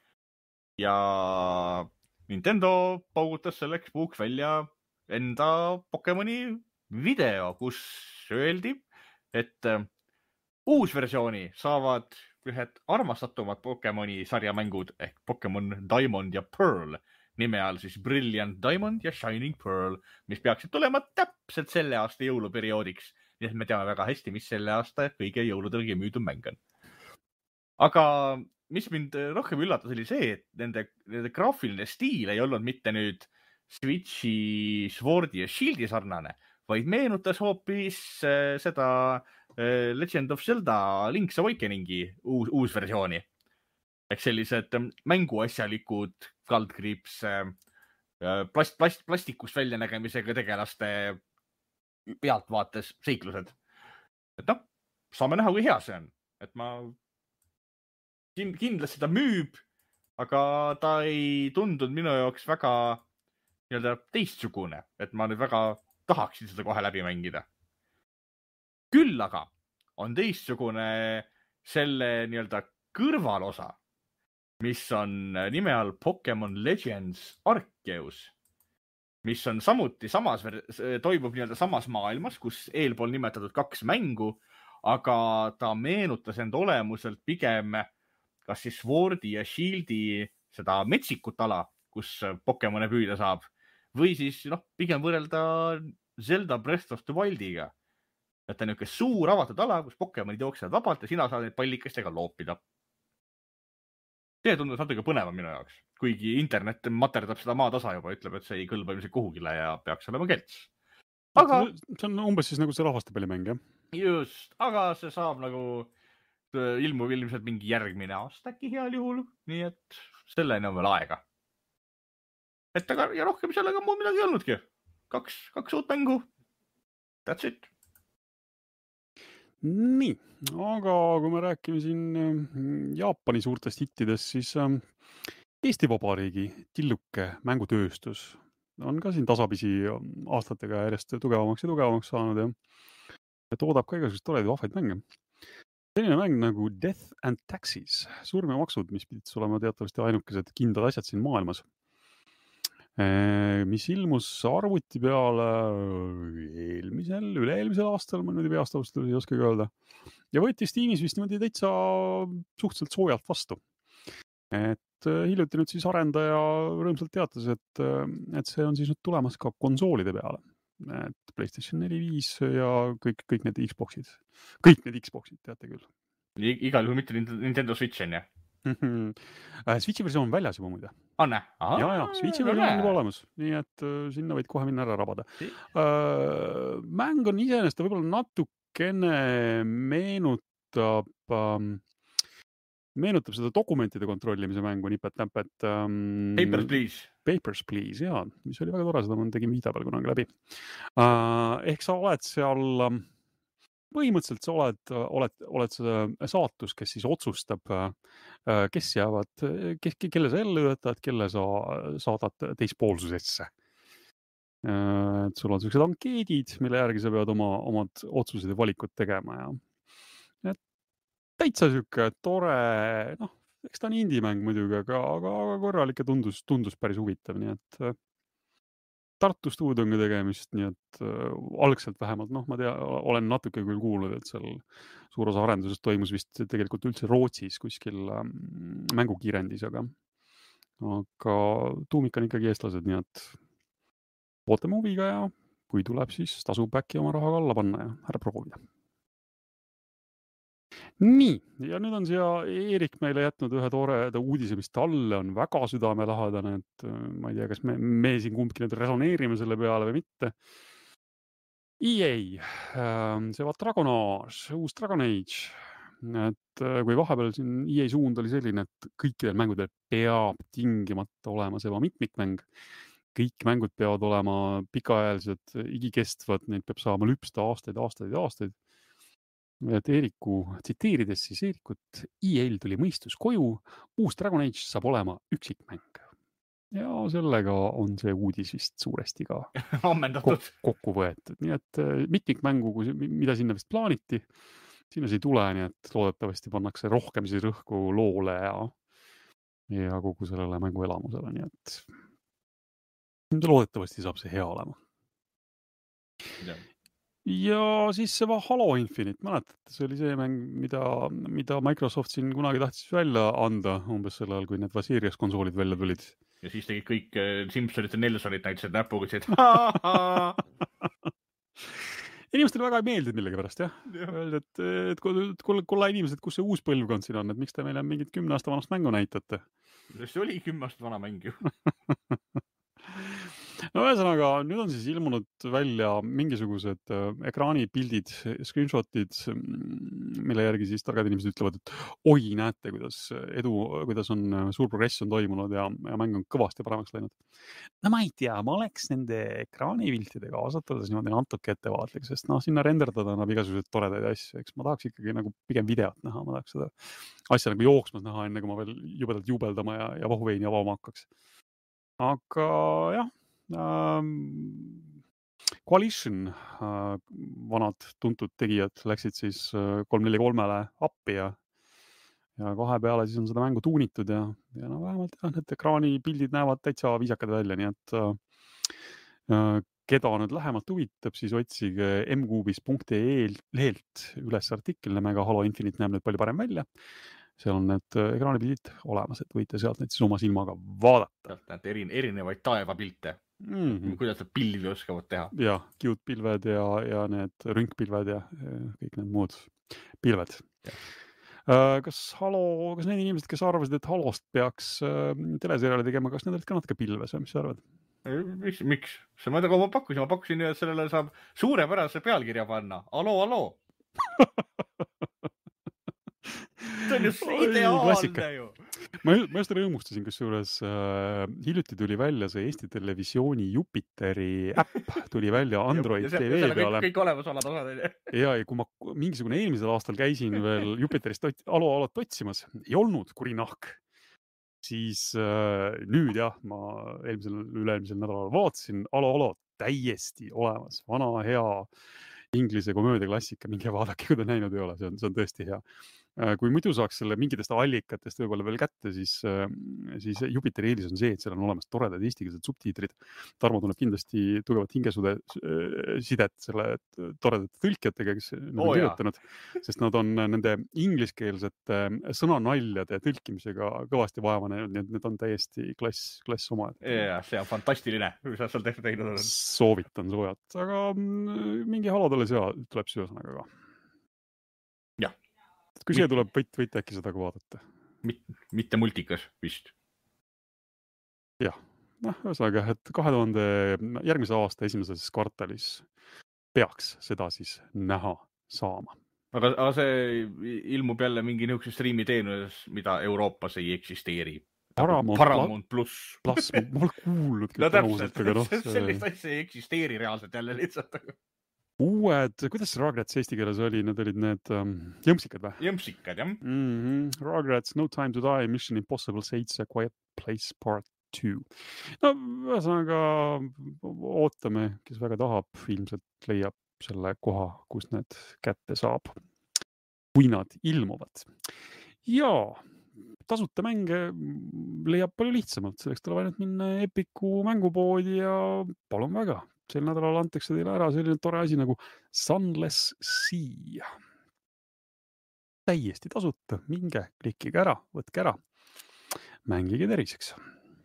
Ja Nintendo paugutas selleks puuks välja enda Pokemoni video, kus öeldi, et uus versiooni saavad ühed armastatumad Pokemoni sarjamängud ehk Pokemon Diamond ja Pearl, nime all siis Brilliant Diamond ja Shining Pearl, mis peaksid tulema täpselt selle aasta jõuluperioodiks. Nii et me teame väga hästi, mis selle aasta kõige jõuludel müüdum mäng on. Aga mis mind rohkem üllatas oli see, et nende, nende graafiline stiil ei olnud mitte nüüd Switchi Swordi ja Shieldi sarnane, vaid meenutas hoopis äh, seda äh, Legend of Zelda Link's Awakeningi uus, uus versiooni. Ehk sellised mänguasjalikud kaldkriips äh, plast, plast, plastikust väljanägemisega tegelaste pealtvaates seiklused. Et noh, saame näha, kui hea see on. Et ma kindlasti ta müüb, aga ta ei tundunud minu jaoks väga nii-öelda teistsugune, et ma nüüd väga tahaksin seda kohe läbi mängida. Küll aga on teistsugune selle nii-öelda kõrvalosa, mis on nime all Pokemon Legends Arceus, mis on samuti samas, toimub nii-öelda samas maailmas, kus eelpool nimetatud kaks mängu, aga ta meenutas enda olemuselt pigem kas siis Swordi ja Shieldi seda metsikut ala, kus Pokemone püüda saab, või siis noh, pigem võrrelda Zelda Breath of the Wildiga. Et ta on niisugune suur avatud ala, kus Pokemonid jooksevad vabalt ja sina saad neid pallikestega loopida. See tundus natuke põnevam minu jaoks, kuigi internet materdab seda maatasa juba, ütleb, et see ei kõlba ilmselt kuhugile ja peaks olema kelts. Aga see on umbes siis nagu see rahvastepallimäng, jah? Just, aga see saab nagu ilmub ilmselt mingi järgmine aasta äkki heal juhul, nii et selleni on veel aega. Et aga ja rohkem sellega muud midagi ei olnudki. Kaks, kaks uut mängu. That's it. Nii, aga kui me räägime siin Jaapani suurtest hittidest, siis Eesti Vabariigi tilluke mängutööstus on ka siin tasapisi aastatega järjest tugevamaks ja tugevamaks saanud ja, ja toodab ka igasugust toredaid vahvaid mänge. Selline mäng nagu Death and Taxes, surm ja maksud, mis pidid olema teatavasti ainukesed kindlad asjad siin maailmas, mis ilmus arvuti peale eelmisel, üle-eelmisel aastal, ma niimoodi peast ei oskagi öelda, ja võeti Steamis vist niimoodi täitsa suhteliselt soojalt vastu. Et hiljuti nüüd siis arendaja rõõmsalt teatas, et, et see on siis nüüd tulemas ka konsoolide peale. Et PlayStation neli, viis ja kõik, kõik need Xboxid. Kõik need Xboxid, teate küll. Igal juhul mitte Nintendo Switch on, jah? Switchi versioon on väljas juba muide. Anne? Ja, ja, Switchi versioon on juba olemas. Nii et sinna võid kohe minna ära rabada. Uh, mäng on iseenesest võib-olla natukene meenutab... Um, meenutab seda dokumentide kontrollimise mängu nipet-näpet. Um, Papers, Please. Papers, Please, jaa. Mis oli väga tore, seda ma tegin viida peal kunagi läbi. Uh, ehk sa oled seal, põhimõtteliselt sa oled, oled, oled see saatus, kes siis otsustab, uh, kes jäävad, kes, kelle sa ellu võtad, kelle sa saadad teispoolsusesse. Uh, et sul on sellised ankeedid, mille järgi sa pead oma, omad otsused ja valikud tegema ja täitsa siuke tore, noh, eks ta on indie-mäng muidugi, aga, aga, aga korralik ja tundus, tundus päris huvitav, nii et Tartu stuudionga tegemist, nii et äh, algselt vähemalt, noh, ma tea, olen natuke küll kuulnud, et seal suur osa arendusest toimus vist tegelikult üldse Rootsis kuskil ähm, mängukiirendis, aga, aga tuumik on ikkagi eestlased, nii et ootame huviga ja kui tuleb, siis tasub äkki oma raha alla panna ja ära proovida. Nii, ja nüüd on siia Eerik meile jätnud ühe toreda uudise, mis talle on väga südamelahadane, et ma ei tea, kas me, me siin kumbki nüüd resoneerime selle peale või mitte. E A, see va Dragon Age, uus Dragon Age, et kui vahepeal siin E A suund oli selline, et kõikidel mängudel peab tingimata olema see va mitmikmäng, kõik mängud peavad olema pikaajalised, igikestvad, neid peab saama lüpsta aastaid, aastaid ja aastaid. Et Eeriku tsiteerides siis Eerikut, E A-l tuli mõistus koju, uus Dragon Age saab olema üksikmäng. Ja sellega on see uudis vist suuresti ka ammendatud. Kokku võetud. Nii et mitmikmängu, mida sinna vist plaaniti, sinna see ei tule, nii et loodetavasti pannakse rohkem siis rõhku loole ja, ja kogu sellele mängu elamusele, nii et loodetavasti saab see hea olema. Ja. Ja siis see va Halo Infinite, mäletate, see oli see mäng, mida, mida Microsoft siin kunagi tahtis välja anda, umbes sel ajal, kui need Series konsoolid välja tulid. Ja siis tegid kõik Simpsonid ja Nelsonid näitasid näpuga, et inimestele väga ei meeldinud millegi pärast, jah. Öeldi, et, et kuule, kuule inimesed, kus see uus põlvkond siin on, et miks te meile mingit kümne aasta vanast mängu näitate? See oli kümne aasta vana mäng ju. No ühesõnaga, nüüd on siis ilmunud välja mingisugused ekraanipildid, screenshotid, mille järgi siis targad inimesed ütlevad, et oi, näete, kuidas edu, kuidas on suur progress on toimunud ja, ja mäng on kõvasti paremaks läinud. No ma ei tea, ma oleks nende ekraanipiltide kaasatades niimoodi natuke ettevaatlik, sest noh, sinna renderdada annab igasuguseid toredaid asju, eks ma tahaks ikkagi nagu pigem videot näha, ma tahaks seda asja nagu jooksmas näha, enne kui ma veel jubedalt jubeldama ja, ja vahuveini avama hakkaks. Aga jah, Um, Coalition uh, vanad tuntud tegijad läksid siis uh, kolm neli kolmele appi ja, ja kahe peale siis on seda mängu tuunitud ja, ja no vähemalt jah, need ekraanipildid näevad täitsa viisakad välja, nii et uh, uh, keda nüüd lähemalt huvitab, siis otsige mkuubis punkt ee lehelt üles artikkel nimega Halo Infinite näeb nüüd palju parem välja. Seal on need ekraanipildid olemas, et võite sealt neid siis oma silmaga vaadata. Näete erinevaid taevapilte. Mm-hmm. Kuidas need pilvi oskavad teha? Ja, cute pilved ja, ja need rünkpilved ja kõik need muud pilved. Uh, kas Halo, kas need inimesed, kes arvasid, et Halost peaks uh, teleseriaali tegema, kas need olid ka natuke pilves või mis sa arvad? Miks? Miks? See ma taga ma pakkusin, ma pakkusin, et sellele saab suurepärase pealkirja panna. Alo, alo! on just ideaalne ju. Ma, ma just rõõmustasin, kus juures äh, hiljuti tuli välja see Eesti Televisiooni Jupiteri äpp, tuli välja Android T V peale. Kõik olemas oled osad. Ja, ja kui ma mingisugune eelmisel aastal käisin veel Jupiterist alo-alot otsimas, ei olnud kuri nahk. Siis äh, nüüd jah, ma eelmisel, üle-eelmisel nädalal vaatasin alo-alo täiesti olemas. Vana hea inglise komöödiaklassika, minge vaadake, kui ta näinud ei ole, see on, see on tõesti hea. Kui muidu saaks selle mingitest allikatest võib-olla veel kätte, siis, siis Jupiteri eelis on see, et seal on olemas toredad eestikeelsed subtiitrid. Tarmo tunneb kindlasti tugevat hingesude sidet selle toredate tõlkijatega, kes nad on kirjutanud, sest nad on nende ingliskeelsete sõnanaljade tõlkimisega kõvasti vaeva näinud, nii et need on täiesti klass, klass oma. Ja, see on fantastiline, mis sa seal tehtud teinud on. Soovitan soojat, aga mingi haladele sea tuleb süösanaga ka. Jah. Kui see tuleb, võit, võite äkki seda ka vaadata. Mitte multikas vist. Jah, noh, ühesõnaga, et kahe tuhande järgmise aasta esimeses kvartalis peaks seda siis näha saama. Aga, aga see ilmub jälle mingi niisuguse striimi teenuses, mida Euroopas ei eksisteeri. Paramount, Paramount pluss. Plus, ma olen kuulnud. No täpselt, no, sellist asja ei eksisteeri reaalselt jälle lihtsalt. Uued, kuidas see Rugrats eesti keeles oli? Need olid need um, jõmpsikad või? Jõmpsikad, jah. Mm-hmm. Rugrats, No Time to Die, Mission Impossible seitse, A Quiet Place Part two. No, ühesõnaga ootame, kes väga tahab, ilmselt leiab selle koha, kus need kätte saab, kui nad ilmuvad. Ja tasuta mänge leiab palju lihtsamalt, selleks tuleb ainult minna Epiku mängupoodi ja palun väga. Sel nädalal antakse teile ära selline tore asi nagu Sunless Sea. Täiesti tasuta, minge, klikkige ära, võtke ära, mängige teriseks.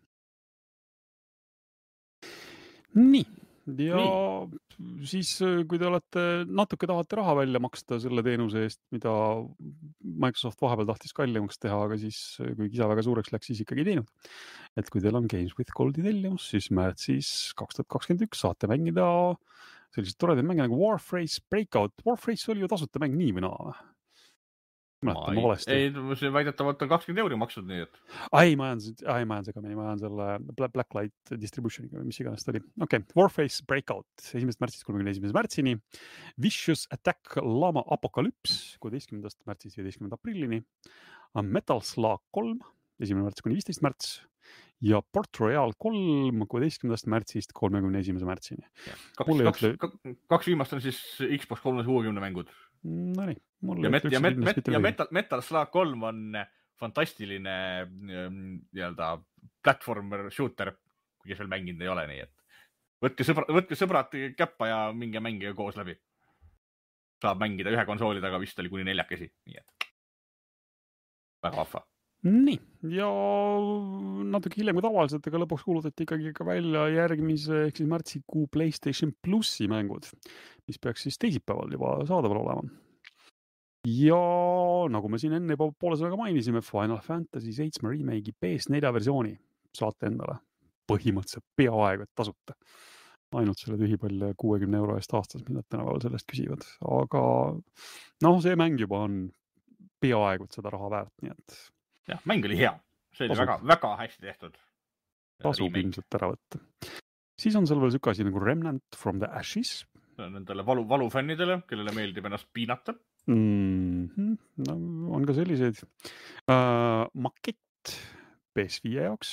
Nii, ja Nii. siis kui te olete natuke tahate raha välja maksta selle teenuse eest, mida Microsoft vahepeal tahtis kallimaks teha, aga siis kui kisa väga suureks läks, siis ikkagi teinud. Et kui teil on Games with Goldi tellimus, siis märtsis kaks tuhat kakskümmend üks saate mängida sellised toredad mänge nagu Warface Breakout. Warface oli ju tasuta mäng nii või naa? Mäletan ma valesti. Ei, see väidetavalt on kakskümmend euri maksud nii, et... Ai, ma ajan, ai, ma ajan segamini, ma ajan selle Blacklight Distributioniga, mis iganes ta oli. Okei, okay. Warface Breakout, esimesest märtsist kolmekümne esimese märtsini. Vicious Attack Lama Apocalypse, kuueteistkümnendast märtsist viieteistkümnenda aprillini. Metal Slug kolm, esimene märts kuni viisteist märts. Ja Port Royale kolm, kuueteistkümnendast märtsist kolmekümne esimese märtsini. Kaks, kaks, ütle... kaks viimast on siis Xbox kolmesada kuuekümne mängud. No nii. Ja, met, ja, met, met, ja Metal, Metal Slug kolm on fantastiline nii-öelda platformer shooter, kui kes veel mänginud ei ole nii, et võtke, sõbra, võtke sõbrad käppa ja minge mängige koos läbi. Saab mängida ühe konsooli taga, vist oli kuni neljakesi, nii et väga vahva. Nii, ja natuke hiljem kui tavaliselt, aga lõpuks kuulutati ikkagi ka välja järgmise ehk siis märtsikuu PlayStation Plussi mängud, mis peaks siis teisipäeval juba saadaval olema. Ja nagu me siin enne juba poole sõnaga mainisime, Final Fantasy seitse remake'i P S neli versiooni saate endale põhimõtteliselt peaaegu et tasuta. Ainult selle tühipalle kuuekümne euro eest aastas, mida tänapäeval sellest küsivad. Aga noh, see mäng juba on peaaegu et seda raha väärt, nii et jah, mäng oli hea. See oli väga, väga hästi tehtud. Tasub ilmselt ära võtta. Siis on seal veel sükke asi nagu Remnant from the Ashes. Nendele valu, valufännidele, kellele meeldib ennast piinata. Mm-hmm. No, on ka selliseid. Uh, Makett P S viie jaoks.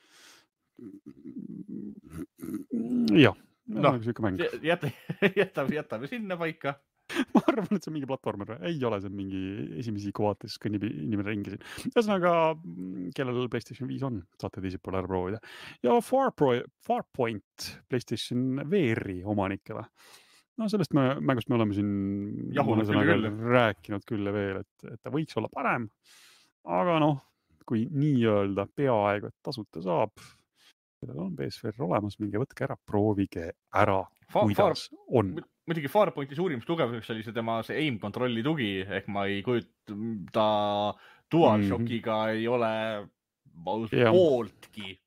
Jah, no, sükke mäng. Jäta, jätame, jätame sinna paika. Ma arvan, et see on mingi platvormer. Ei ole, see on mingi esimesi kuvaates kõnnib inimene ringi siin. Ühesõnaga, kellel PlayStation viis on, saate teisipäeval ära proovida. Ja Farpro, Farpoint PlayStation V R-i omanikele. No sellest me, mängust me oleme siin Jahunud küll, küll. rääkinud küll veel, et, et ta võiks olla parem. Aga noh, kui nii öelda peaaegu, et tasuta saab, kellel on P S V R olemas, minge võtke ära, proovige ära, kuidas Far... on. Muidugi Farpointi suurimaks tugevuseks oli see tema see aim kontrolli tugi, ehk ma ei kujut, ta DualShockiga mm-hmm. ei ole yeah. pooltki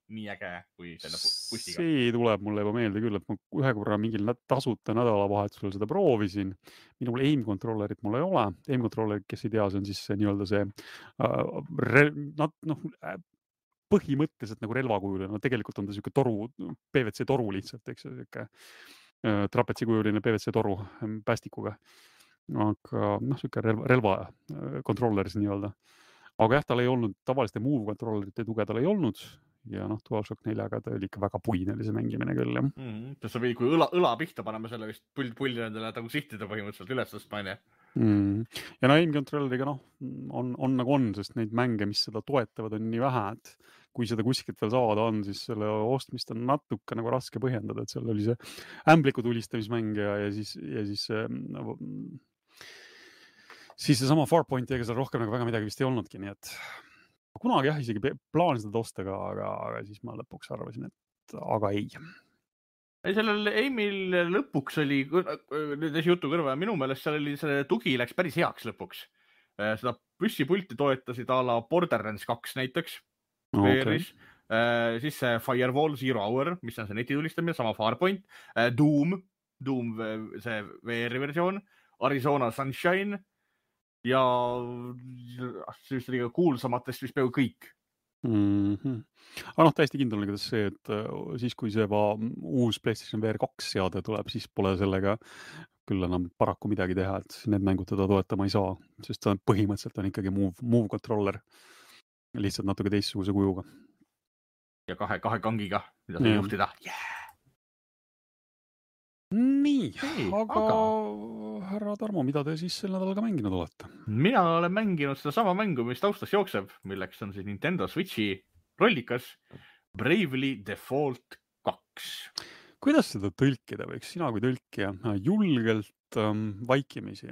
nii äge kui selle bussiga. See tuleb mulle juba meelde küll, et ma ühe korra mingil tasuta nädalavahetusel seda proovisin. Minul aim controllerit mul ei ole. Aim controller, kes ei tea, see on siis see nii-öelda see uh, nad, noh, põhimõtteliselt nagu relvakujuline. No tegelikult on ta selline toru, P V C toru lihtsalt, eks ju, selline uh, trapetsikujuline P V C toru päästikuga. Aga noh, selline relva, relva controller nii-öelda. Aga jah, tal ei olnud tavaliste move controllerite tuge, tal ei olnud. Ja noh, DualShock neljaga ta oli ikka väga puine oli see mängimine küll, jah. Mm, sa või kui õla, õla pihta paneme selle vist pulli, pulli nendele nagu sihtida põhimõtteliselt üles tõstma, on ju. Mm. Ja no aim controlleriga noh, on, on nagu on, sest neid mänge, mis seda toetavad, on nii vähe, et kui seda kuskilt veel saada on, siis selle ostmist on natuke nagu raske põhjendada, et seal oli see ämbliku tulistamismäng ja, ja siis, ja siis nagu, siis see sama Farpoint, ega seal rohkem nagu väga midagi vist ei olnudki, nii et kunagi jah, isegi plaanin seda osta ka, aga, aga siis ma lõpuks arvasin, et aga ei. Ei, sellel Aimil lõpuks oli, nüüd jutu kõrva, minu meelest seal oli, see tugi läks päris heaks lõpuks. Seda püssipulti toetasid a la Borderlands kaks näiteks. Okay. Siis see Firewall Zero Hour, mis on see netitulistamine, sama Farpoint. Doom, Doom see V R versioon. Arizona Sunshine. Ja siis oli ka kuulsamatest vist peaaegu kõik. Mm-hmm. Aga noh, täiesti kindel on see, et siis kui see va, uus PlayStation V R kaks seade tuleb, siis pole sellega küll enam paraku midagi teha, et need mängud teda toetama ei saa, sest ta põhimõtteliselt on ikkagi move, move controller lihtsalt natuke teistsuguse kujuga. Ja kahe, kahe kangiga, mida sa juhtida. Yeah! Nii, hey, aga, aga härra Tarmo, mida te siis sel nädal ka mänginud olete? Mina olen mänginud seda sama mängu, mis taustas jookseb, milleks on siis Nintendo Switchi rollikas Bravely Default kaks. Kuidas seda tõlkida võiks? Sina kui tõlkija julgelt ähm, vaikimisi?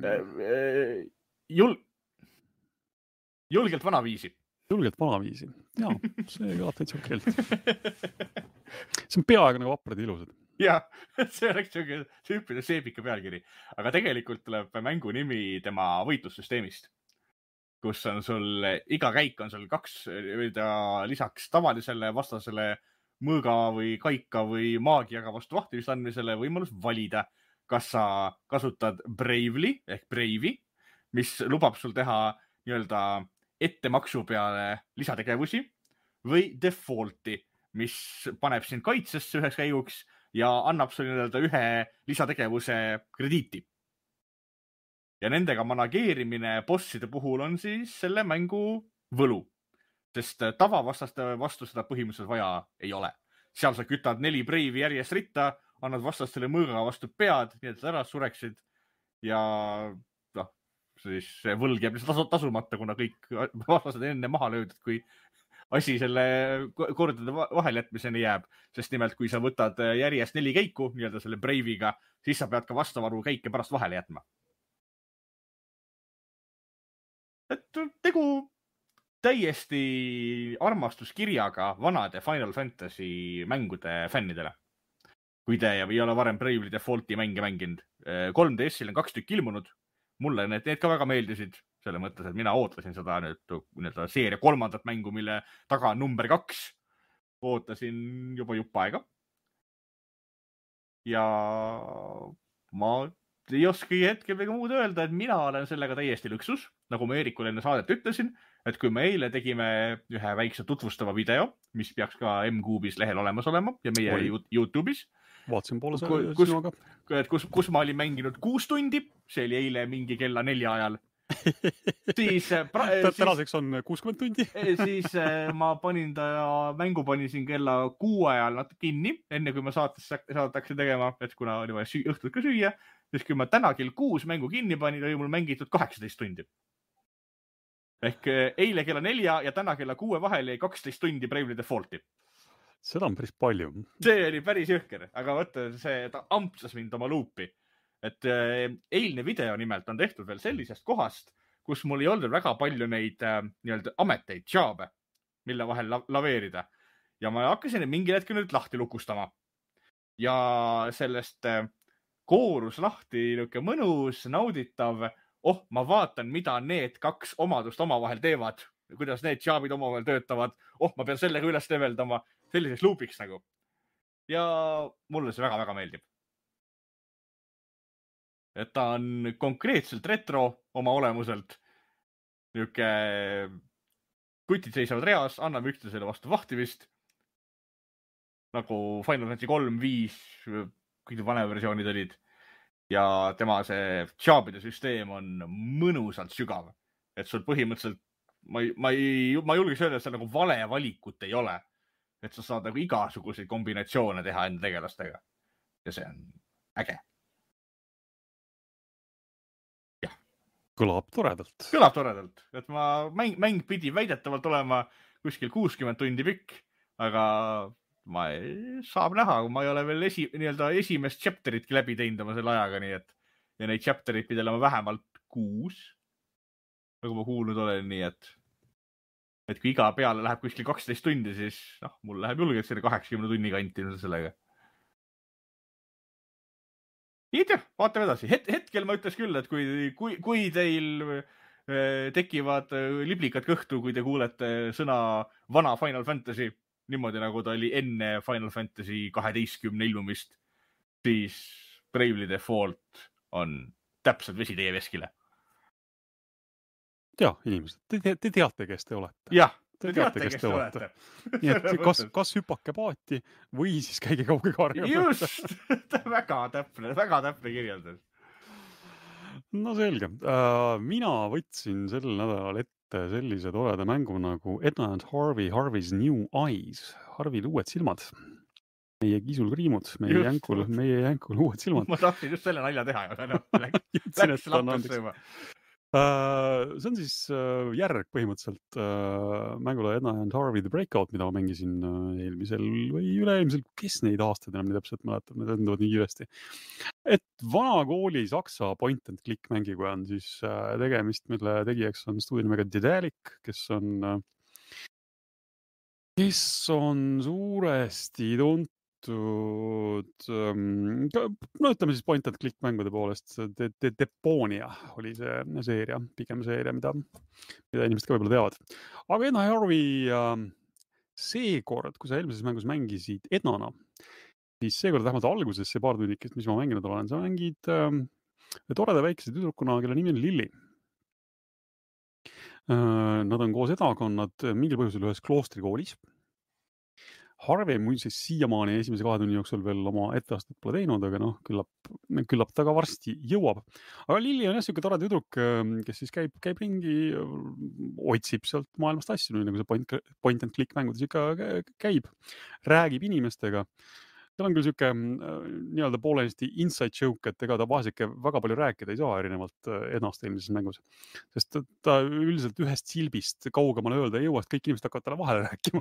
Jul... Julgelt vanaviisi. Julgelt vanaviisi. Jaa, see ei ole täitsa okeilt. See on peaaegu nagu vaprad ja ilusad. Ja, see oleks tüüpiline seepika pealkiri, aga tegelikult tuleb mängu nimi tema võitlussüsteemist, kus on sul, iga käik on sul kaks, või ta lisaks tavalisele vastasele mõõga või kaika või maagiaga vastu vahtimist andmisele võimalus valida, kas sa kasutad Bravely ehk Brave'i, mis lubab sul teha nii-öelda ettemaksu peale lisategevusi või Default'i, mis paneb sind kaitsesse üheks käiguks ja annab sulle ühe lisategevuse krediiti. Ja nendega manageerimine bosside puhul on siis selle mängu võlu, sest tavavastaste vastu seda põhimõtteliselt vaja ei ole. Seal sa kütad neli Brave'i järjest ritta, annad vastastele mõõga vastu pead, nii et ära sureksid ja noh, siis see võlg jääb lihtsalt tasumata, kuna kõik vastased enne maha löödud, kui asi selle kordade vahel jätmiseni jääb, sest nimelt kui sa võtad järjest neli käiku nii-öelda selle Brave'iga, siis sa pead ka vastavaru käike pärast vahele jätma. Et tegu täiesti armastuskirjaga vanade Final Fantasy mängude fännidele. Kui te ei ole varem Bravely Default'i mänge mänginud, kolm D S-il on kaks tükk ilmunud, mulle need, need ka väga meeldisid. Selle mõttes, et mina ootasin seda nüüd, nüüd seeria kolmandat mängu, mille taga on number kaks. Ootasin juba jupp aega. Ja ma ei oski hetkel väga muud öelda, et mina olen sellega täiesti lõksus. Nagu ma Eerikule enne saadet ütlesin, et kui me eile tegime ühe väikse tutvustava video, mis peaks ka M-Kuubis lehel olemas olema ja meie Oi. YouTube'is. Vaatasin poole kus, sinuga. Kus, kus ma olin mänginud kuus tundi, see oli eile mingi kella nelja ajal. Siis, pra, tänaseks on kuuskümmend tundi. Siis ma panin ta mängu panin siin kella kuue ajal natuke kinni, enne kui ma saates saadaksin tegema, et kuna oli vaja õhtut ka süüa, siis kui ma täna kell kuus mängu kinni panin, oli mul mängitud kaheksateist tundi. Ehk eile kella nelja ja täna kella kuue vahel jäi kaksteist tundi Bravely Default'i. Seda on päris palju. See oli päris jõhker, aga võtta see, ta ampsas mind oma luupi. Et eilne video nimelt on tehtud veel sellisest kohast, kus mul ei olnud väga palju neid nii-öelda ameteid, job'e, mille vahel laveerida. Ja ma hakkasin mingil hetkel nüüd lahti lukustama. Ja sellest koorus lahti niuke mõnus, nauditav. Oh, ma vaatan, mida need kaks omadust omavahel teevad. kuidas need jobid omavahel töötavad. Oh, ma pean sellega üles leveldama, selliseks loopiks nagu. Ja mulle see väga-väga meeldib. Et ta on konkreetselt retro oma olemuselt. Niuke kutid seisavad reas, anname üksteisele vastu vahtivist. Nagu Final Fantasy kolm, viis, kõik vanem versioonid olid. Ja tema see jobide süsteem on mõnusalt sügav. Et sul põhimõtteliselt, ma, ma, ei, ma julgeks öelda, et seal nagu vale valikut ei ole. Et sa saad nagu igasuguseid kombinatsioone teha enda tegelastega. Ja see on äge. Jah. Kõlab toredalt. Kõlab toredalt. Et ma mäng, mäng pidi väidetavalt olema kuskil kuuskümmend tundi pikk, aga ma ei, saab näha, kui ma ei ole veel esi, nii-öelda esimest chapteritki läbi teinud oma selle ajaga, nii et ja neid chapterit pidi olema vähemalt kuus, nagu ma kuulnud olen, nii et et kui iga peale läheb kuskil kaksteist tundi, siis noh, mul läheb julgelt selle kaheksakümne tunni kanti sellega. Nii tea, vaatame edasi. Het, hetkel ma ütles küll, et kui, kui, kui teil äh, tekivad liblikad kõhtu, kui te kuulete sõna vana Final Fantasy, niimoodi nagu ta oli enne Final Fantasy kaheteistkümne ilmumist, siis Bravely Default on täpselt vesi teie veskile. Ja, inimesed, te, te, te teate, kes te olete. Jah, te, te teate, kes te olete. olete. Nii et kas, kas hüpake paati või siis käige kauge karja. Just, väga täpne, väga täpne kirjeldas. No selge. Mina võtsin sel nädalal ette sellise toreda mängu nagu Edna and Harvey, Harvey's New Eyes. Harvey'l uued silmad. Meie kiisul kriimud, meie jänkul, meie jänkul uued silmad. Ma tahtsin just selle nalja teha, aga no, läks, läks lappesse juba. Uh, see on siis uh, järg põhimõtteliselt uh, mängule Edna and Harvey The Breakout, mida ma mängisin uh, eelmisel või üleilmsel, kes neid aastaid enam nii täpselt mäletab, need enduvad nii kiiresti. Et vana kooli saksa point and click mängiga on siis uh, tegemist, mille tegijaks on stuudiumega Dedalic, kes on uh, kes on suuresti tuntud Um, no ütleme siis point and click mängude poolest De- De- Deponia oli see seeria, pigem seeria, mida, mida inimesed ka võib-olla teavad. Aga Edna Harvey um, seekord, kui sa eelmises mängus mängisid Ednana, siis seekord vähemalt alguses see paar tunnikest, mis ma mänginud olen, sa mängid um, toreda väikese tüdrukuna, kelle nimi on Lilli. Uh, nad on koos Ednaga, on nad mingil põhjusel ühes kloostrikoolis. Harvey muidugi siiamaani esimese kahe tunni jooksul veel oma etteastet pole teinud, aga noh, küllap, küllap ta ka varsti jõuab. Aga Lilli on jah siuke tore tüdruk, kes siis käib, käib ringi, otsib sealt maailmast asju, nagu see point, point and click mängudes ikka käib, räägib inimestega. Tal on küll siuke nii-öelda poolenisti inside joke, et ega ta vahest ikka väga palju rääkida ei saa erinevalt Ednast eelmises mängus. Sest ta üldiselt ühest silbist kaugemale öelda ei jõua, sest kõik inimesed hakkavad talle vahele rääkima.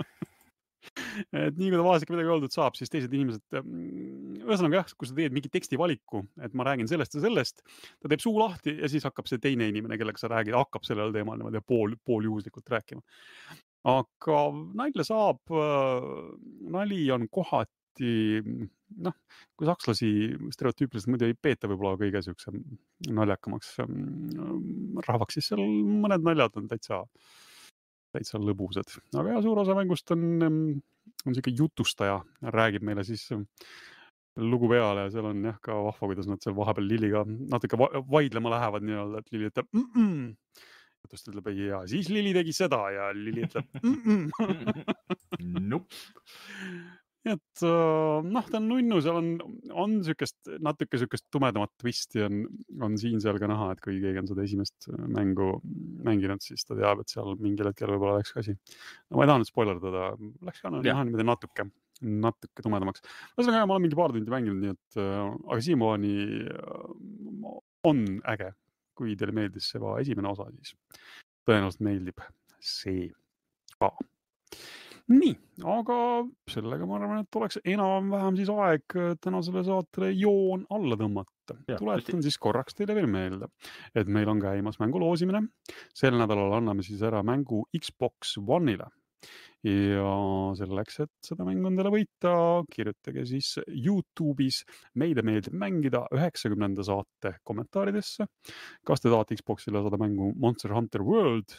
Et nii kui ta vahest ikka midagi öeldud saab, siis teised inimesed, ühesõnaga jah, kui sa teed mingi teksti valiku, et ma räägin sellest ja sellest, ta teeb suu lahti ja siis hakkab see teine inimene, kellega sa räägid, hakkab sellel teemal niimoodi pool, pool juhuslikult rääkima. Aga nalja saab, nali on kohati, noh, kui sakslasi stereotüüpiliselt muidu ei peeta võib-olla kõige siukse naljakamaks rahvaks, siis seal mõned naljad on täitsa täitsa lõbusad. Aga jah, suur osa mängust on, on siuke jutustaja, räägib meile siis lugu peale ja seal on jah ka vahva, kuidas nad seal vahepeal Lilliga natuke vaidlema lähevad nii-öelda, et Lilli ütleb mm-mm. Jutust ütleb ja siis Lilli tegi seda ja Lilli ütleb mm-mm. Nope. Et noh, ta on nunnu, seal on, on siukest, natuke siukest tumedamat twisti on, on siin seal ka näha, et kui keegi on seda esimest mängu mänginud, siis ta teab, et seal mingil hetkel võib-olla läks ka asi. No ma ei taha nüüd spoilerdada, läks ka näha niimoodi natuke, natuke tumedamaks. Ühesõnaga, ma olen mingi paar tundi mänginud, nii et, aga siiamaani on äge, kui teile meeldis see va esimene osa, siis tõenäoliselt meeldib see ka. Nii, aga sellega ma arvan, et oleks enam-vähem siis aeg tänasele saatele joon alla tõmmata. Tuletan siis korraks teile veel meelde, et meil on käimas mängu loosimine. Sel nädalal anname siis ära mängu Xbox One'ile. Ja selleks, et seda mängu endale võita, kirjutage siis YouTube'is meile meeldib mängida üheksakümnenda saate kommentaaridesse. Kas te tahate Xbox'ile saada mängu Monster Hunter World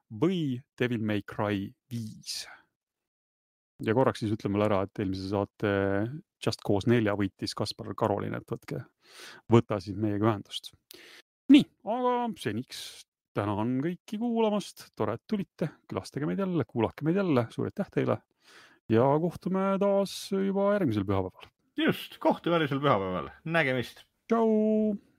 või Devil May Cry viis. Ja korraks siis ütleme ära, et eelmise saate Just Cause nelja võitis Kaspar Karolin, et võtke, võta siis meiega ühendust. Nii, aga seniks tänan kõiki kuulamast, tore, et tulite, külastage meid jälle, kuulake meid jälle, suur aitäh teile ja kohtume taas juba järgmisel pühapäeval. Just, kohtume järgmisel pühapäeval, nägemist. Tšau!